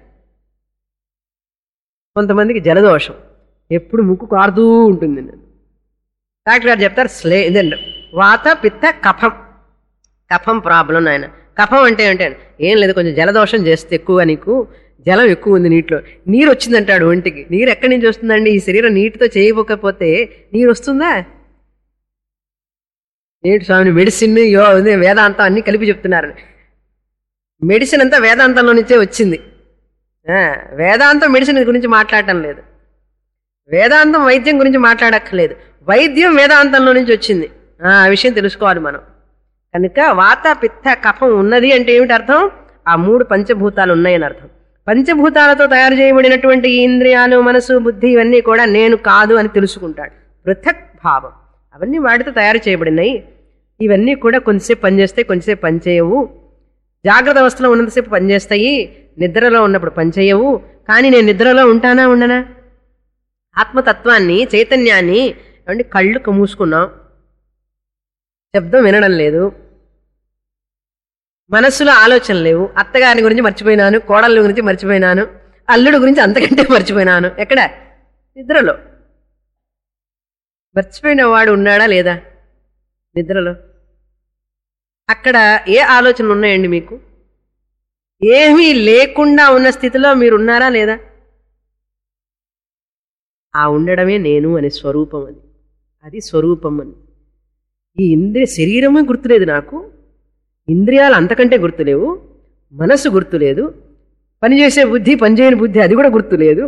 కొంతమందికి జలదోషం, ఎప్పుడు ముక్కు కారుతూ ఉంటుంది. డాక్టర్ గారు చెప్తారు ఇదండి వాత, పిత్త, కఫం. కఫం ప్రాబ్లం ఆయన. కఫం అంటే ఏంటంటే ఏం లేదు, కొంచెం జలదోషం చేస్తే ఎక్కువగా, నీకు జలం ఎక్కువ ఉంది, నీటిలో నీరు వచ్చిందంటాడు ఒంటికి. నీరు ఎక్కడి నుంచి వస్తుందండి? ఈ శరీరం నీటితో చేయకపోతే నీరు వస్తుందా? నేటి స్వామిని మెడిసిన్, వేదాంతం అన్ని కలిపి చెప్తున్నారు. మెడిసిన్ అంతా వేదాంతంలో నుంచే వచ్చింది. వేదాంతం మెడిసిన్ గురించి మాట్లాడటం లేదు, వేదాంతం వైద్యం గురించి మాట్లాడక్కర్లేదు, వైద్యం వేదాంతంలో నుంచి వచ్చింది. ఆ విషయం తెలుసుకోవాలి మనం. కనుక వాత, పిత్త, కఫం ఉన్నది అంటే ఏమిటి అర్థం? ఆ 3 పంచభూతాలు ఉన్నాయని అర్థం. పంచభూతాలతో తయారు చేయబడినటువంటి ఈ ఇంద్రియాలు, మనసు, బుద్ధి ఇవన్నీ కూడా నేను కాదు అని తెలుసుకుంటాడు. పృథక్ భావం. అవన్నీ వాటితో తయారు చేయబడినాయి. ఇవన్నీ కూడా కొంతసేపు పనిచేస్తాయి, కొంతసేపు పనిచేయవు. జాగ్రత్త అవస్థలో ఉన్నంతసేపు పనిచేస్తాయి, నిద్రలో ఉన్నప్పుడు పనిచేయవు. కానీ నేను నిద్రలో ఉంటానా ఉండనా? ఆత్మతత్వాన్ని, చైతన్యాన్ని ఏమంటే కళ్ళు మూసుకున్నాం, శబ్దం వినడం లేదు, మనస్సులో ఆలోచన లేవు. అత్తగారి గురించి మర్చిపోయినాను, కోడళ్ళ గురించి మర్చిపోయినాను, అల్లుడు గురించి అంతకంటే మర్చిపోయినాను. ఎక్కడ? నిద్రలో. మర్చిపోయిన వాడు ఉన్నాడా లేదా నిద్రలో? అక్కడ ఏ ఆలోచనలు ఉన్నాయండి మీకు? ఏమీ లేకుండా ఉన్న స్థితిలో మీరు ఉన్నారా లేదా? ఆ ఉండడమే నేను అనే స్వరూపం. అది స్వరూపం అని. ఈ శరీరమే గుర్తులేదు నాకు, ఇంద్రియాలు అంతకంటే గుర్తులేవు, మనస్సు గుర్తులేదు, పనిచేసే బుద్ధి, పనిచేయని బుద్ధి అది కూడా గుర్తులేదు.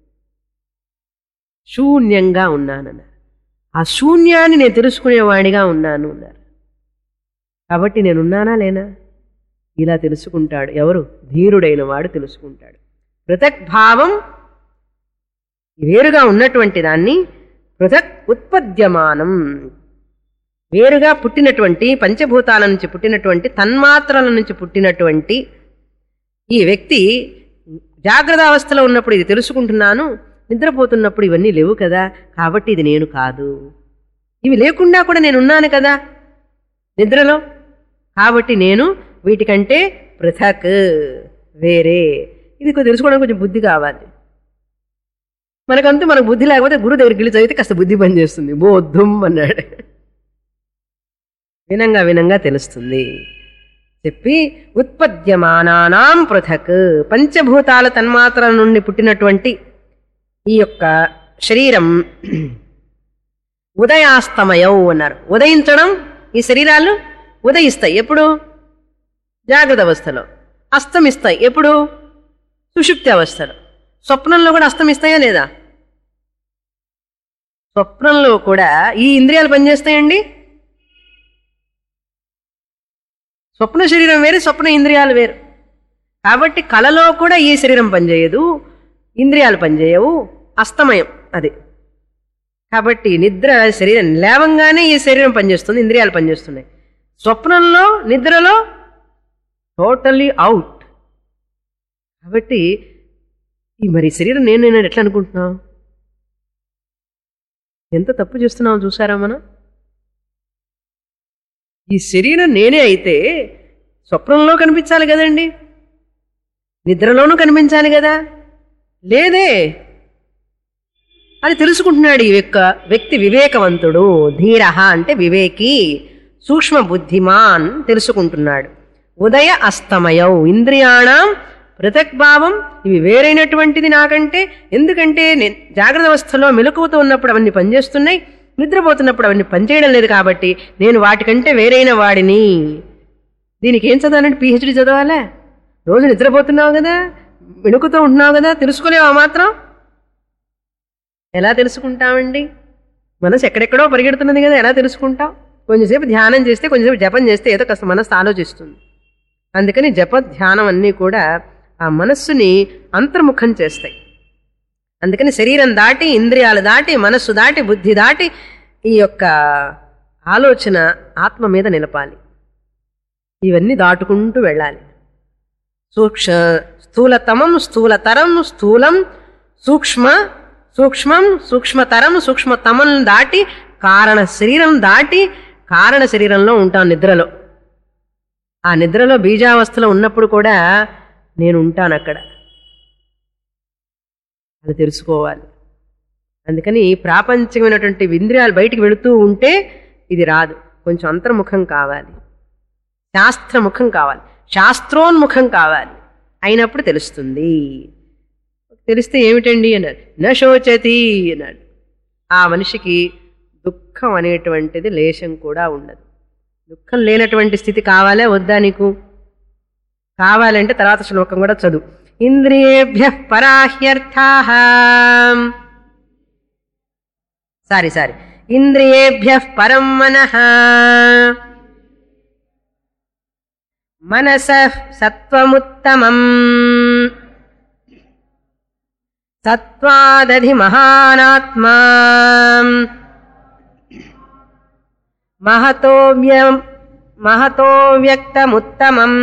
శూన్యంగా ఉన్నానన్నారు. ఆ శూన్యాన్ని నేను తెలుసుకునేవాడిగా ఉన్నాను అన్నారు. కాబట్టి నేనున్నానా లేనా? ఇలా తెలుసుకుంటాడు ఎవరు? ధీరుడైన వాడు తెలుసుకుంటాడు. పృథక్ భావం, వేరుగా ఉన్నటువంటి దాన్ని పృథక్ ఉత్పద్యమానం, వేరుగా పుట్టినటువంటి పంచభూతాల నుంచి పుట్టినటువంటి తన్మాత్రల నుంచి పుట్టినటువంటి ఈ వ్యక్తి జాగ్రత్త అవస్థలో ఉన్నప్పుడు ఇది తెలుసుకుంటున్నాను, నిద్రపోతున్నప్పుడు ఇవన్నీ లేవు కదా, కాబట్టి ఇది నేను కాదు. ఇవి లేకుండా కూడా నేనున్నాను కదా నిద్రలో, కాబట్టి నేను వీటికంటే పృథక్, వేరే. ఇది తెలుసుకోవడానికి కొంచెం బుద్ధి కావాలి. మనకంటూ మనకు బుద్ధి లేకపోతే గురువు దగ్గరికి వెళ్ళి చదివితే కాస్త బుద్ధి పనిచేస్తుంది. బోద్ధం అన్నాడు. వినంగా వినంగా తెలుస్తుంది. చెప్పి ఉత్పద్యమానానాం పృథక్, పంచభూతాల తన్మాత్రల నుండి పుట్టినటువంటి ఈ యొక్క శరీరం ఉదయాస్తమయం అన్నారు. ఉదయించడం, ఈ శరీరాలు ఉదయిస్తాయి ఎప్పుడు? జాగ్రత్త అవస్థలో. అస్తమిస్తాయి ఎప్పుడు? సుషుప్తి అవస్థలో. స్వప్నంలో కూడా అస్తమిస్తాయా లేదా? స్వప్నంలో కూడా ఈ ఇంద్రియాలు పనిచేస్తాయండి. స్వప్న శరీరం వేరు, స్వప్న ఇంద్రియాలు వేరు. కాబట్టి కలలో కూడా ఈ శరీరం పనిచేయదు, ఇంద్రియాలు పనిచేయవు, అస్తమయం అది. కాబట్టి నిద్ర శరీరం లేవంగానే ఈ శరీరం పనిచేస్తుంది, ఇంద్రియాలు పనిచేస్తున్నాయి. స్వప్నంలో, నిద్రలో టోటల్లీ అవుట్. కాబట్టి ఈ మరి శరీరం నేను ఎట్లా అనుకుంటున్నావు? ఎంత తప్పు చేస్తున్నావు చూసారా మనం? ఈ శరీరం నేనే అయితే స్వప్నంలో కనిపించాలి కదండి, నిద్రలోనూ కనిపించాలి కదా, లేదే. అది తెలుసుకుంటున్నాడు ఈ వ్యక్తి. వివేకవంతుడు. ధీర అంటే వివేకి, సూక్ష్మ బుద్ధిమాన్ తెలుసుకుంటున్నాడు. ఉదయ అస్తమయం ఇంద్రియాణం పృథక్ భావం, ఇవి వేరైనటువంటిది నాకంటే. ఎందుకంటే నేను జాగ్రత్త అవస్థలో మెలకువతో ఉన్నప్పుడు అవన్నీ పనిచేస్తున్నాయి, నిద్రపోతున్నప్పుడు అవన్నీ పనిచేయడం లేదు. కాబట్టి నేను వాటికంటే వేరైన వాడిని. దీనికి ఏం చదవాలంటే పిహెచ్డి చదవాలా? రోజు నిద్రపోతున్నావు కదా, మెణుకుతూ ఉంటున్నావు కదా, తెలుసుకోలేవా మాత్రం? ఎలా తెలుసుకుంటామండి? మనసు ఎక్కడెక్కడో పరిగెడుతున్నది కదా, ఎలా తెలుసుకుంటాం? కొంచెంసేపు ధ్యానం చేస్తే, కొంచెంసేపు జపం చేస్తే ఏదో కాస్త మనస్సు ఆలోచిస్తుంది. అందుకని జప ధ్యానం అన్నీ కూడా ఆ మనస్సుని అంతర్ముఖం చేస్తాయి. అందుకని శరీరం దాటి, ఇంద్రియాలు దాటి, మనస్సు దాటి, బుద్ధి దాటి ఈ యొక్క ఆలోచన ఆత్మ మీద నిలపాలి. ఇవన్నీ దాటుకుంటూ వెళ్ళాలి. స్థూలతమం, స్థూలతరం, స్థూలం, సూక్ష్మం, సూక్ష్మతరం, సూక్ష్మతమం దాటి కారణ శరీరం దాటి కారణ శరీరంలో ఉంటాం నిద్రలో. ఆ నిద్రలో బీజావస్థలో ఉన్నప్పుడు కూడా నేను ఉంటాను అక్కడ. అది తెలుసుకోవాలి. అందుకని ప్రాపంచికమైనటువంటి ఇంద్రియాలు బయటికి వెళుతూ ఉంటే ఇది రాదు. కొంచెం అంతర్ముఖం కావాలి, శాస్త్రముఖం కావాలి, శాస్త్రోన్ముఖం కావాలి. అయినప్పుడు తెలుస్తుంది. తెలిస్తే ఏమిటండి అన్నాడు. నశోచతి అన్నాడు. ఆ మనిషికి దుఃఖం అనేటువంటిది లేశం కూడా ఉండదు. దుఃఖం లేనటువంటి స్థితి కావాలా వద్దా నీకు? కావాలంటే తర్వాత శ్లోకం కూడా చదువు. ఇంద్రియేభ్య పరాహ్యర్థాః, సారీ ఇంద్రియేభ్య పరం మనః మనసః సత్వముత్తమం సత్వాదధి మహానాత్మా మహతో వ్యక్తముత్తమం.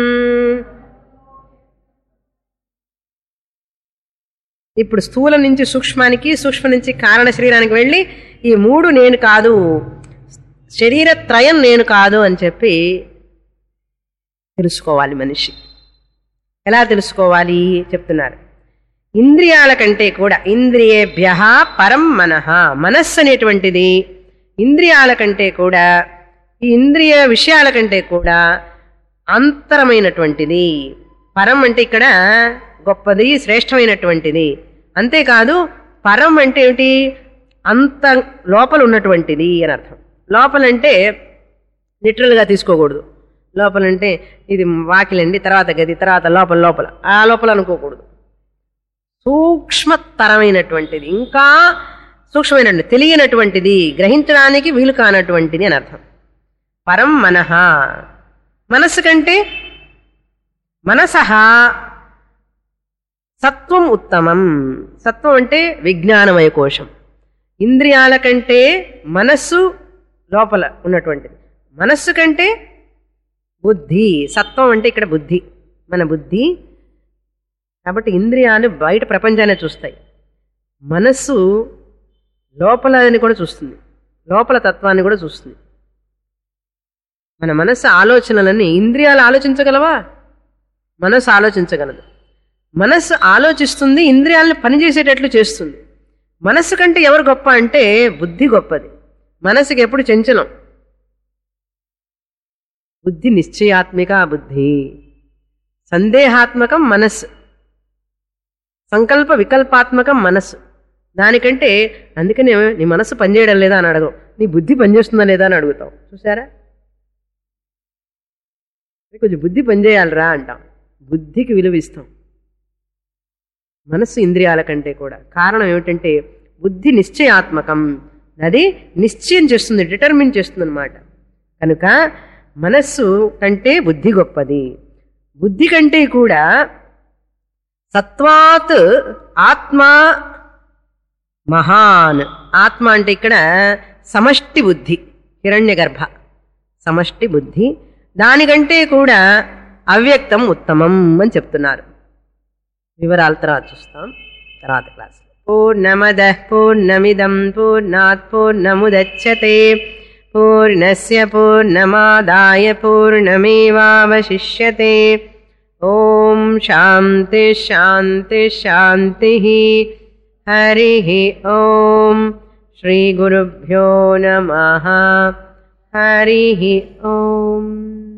ఇప్పుడు స్థూలం నుంచి సూక్ష్మానికి, సూక్ష్మ నుంచి కారణ శరీరానికి వెళ్ళి ఈ మూడు నేను కాదు, శరీరత్రయం నేను కాదు అని చెప్పి తెలుసుకోవాలి మనిషి. ఎలా తెలుసుకోవాలి చెప్తున్నారు. ఇంద్రియాల కంటే కూడా, ఇంద్రియేభ్యః పరం మనః, మనస్సు అనేటువంటిది ఇంద్రియాల కంటే కూడా, ఈ ఇంద్రియ విషయాల కంటే కూడా అంతరమైనటువంటిది. పరం అంటే ఇక్కడ గొప్పది, శ్రేష్టమైనటువంటిది. అంతేకాదు పరం అంటే ఏమిటి, అంత లోపల ఉన్నటువంటిది అని అర్థం. లోపలంటే లిటరల్గా తీసుకోకూడదు. లోపలంటే ఇది వాకిలండి, తర్వాత గది, తర్వాత లోపల లోపల ఆ లోపల అనుకోకూడదు. సూక్ష్మతరమైనటువంటిది, ఇంకా సూక్ష్మమైనటువంటి, తెలియనటువంటిది, గ్రహించడానికి వీలు కానటువంటిది అని అర్థం. పరం మనః, మనస్సు కంటే మనసః సత్వం ఉత్తమం. సత్వం అంటే విజ్ఞానమయ కోశం. ఇంద్రియాల కంటే మనస్సు లోపల ఉన్నటువంటిది. మనస్సు కంటే బుద్ధి, సత్వం అంటే ఇక్కడ బుద్ధి, మన బుద్ధి. కాబట్టి ఇంద్రియాలు బయట ప్రపంచాన్ని చూస్తాయి, మనస్సు లోపలని కూడా చూస్తుంది, లోపల తత్వాన్ని కూడా చూస్తుంది. మన మనస్సు ఆలోచనలని ఇంద్రియాలు ఆలోచించగలవా? మనస్సు ఆలోచించగలదు. మనస్సు ఆలోచిస్తుంది, ఇంద్రియాలను పనిచేసేటట్లు చేస్తుంది. మనస్సు కంటే ఎవరు గొప్ప అంటే బుద్ధి గొప్పది. మనస్సుకి ఎప్పుడు చంచలం. బుద్ధి నిశ్చయాత్మిక బుద్ధి, సందేహాత్మకం మనస్సు, సంకల్ప వికల్పాత్మకం మనస్సు. దానికంటే అందుకనే నీ మనస్సు పనిచేయడం లేదా అని అడగం, నీ బుద్ధి పనిచేస్తుందా లేదా అని అడుగుతాం. చూసారా, కొంచెం బుద్ధి పనిచేయాలరా అంటాం, బుద్ధికి విలువ ఇస్తాం మనస్సు ఇంద్రియాల కంటే కూడా. కారణం ఏమిటంటే బుద్ధి నిశ్చయాత్మకం, అది నిశ్చయం చేస్తుంది, డిటర్మిన్ చేస్తుంది అన్నమాట. కనుక మనస్సు కంటే బుద్ధి గొప్పది. బుద్ధి కంటే కూడా సత్వాత్ ఆత్మ మహాన్. ఆత్మ అంటే ఇక్కడ సమష్టి బుద్ధి, హిరణ్యగర్భ సమష్టి బుద్ధి. దానికంటే కూడా అవ్యక్తం ఉత్తమం అని చెప్తున్నారు. వివరాల తర్వాత చూస్తాం తర్వాత క్లాస్. పూర్ణమదః పూర్ణమిదం పూర్ణాత్ పూర్ణముదచ్యతే పూర్ణస్య పూర్ణమాదాయ పూర్ణమేవావశిష్యతే. ఓం శాంతి శాంతి శాంతి. హరిః ఓం. శ్రీ గురుభ్యో నమః. హరిః ఓం.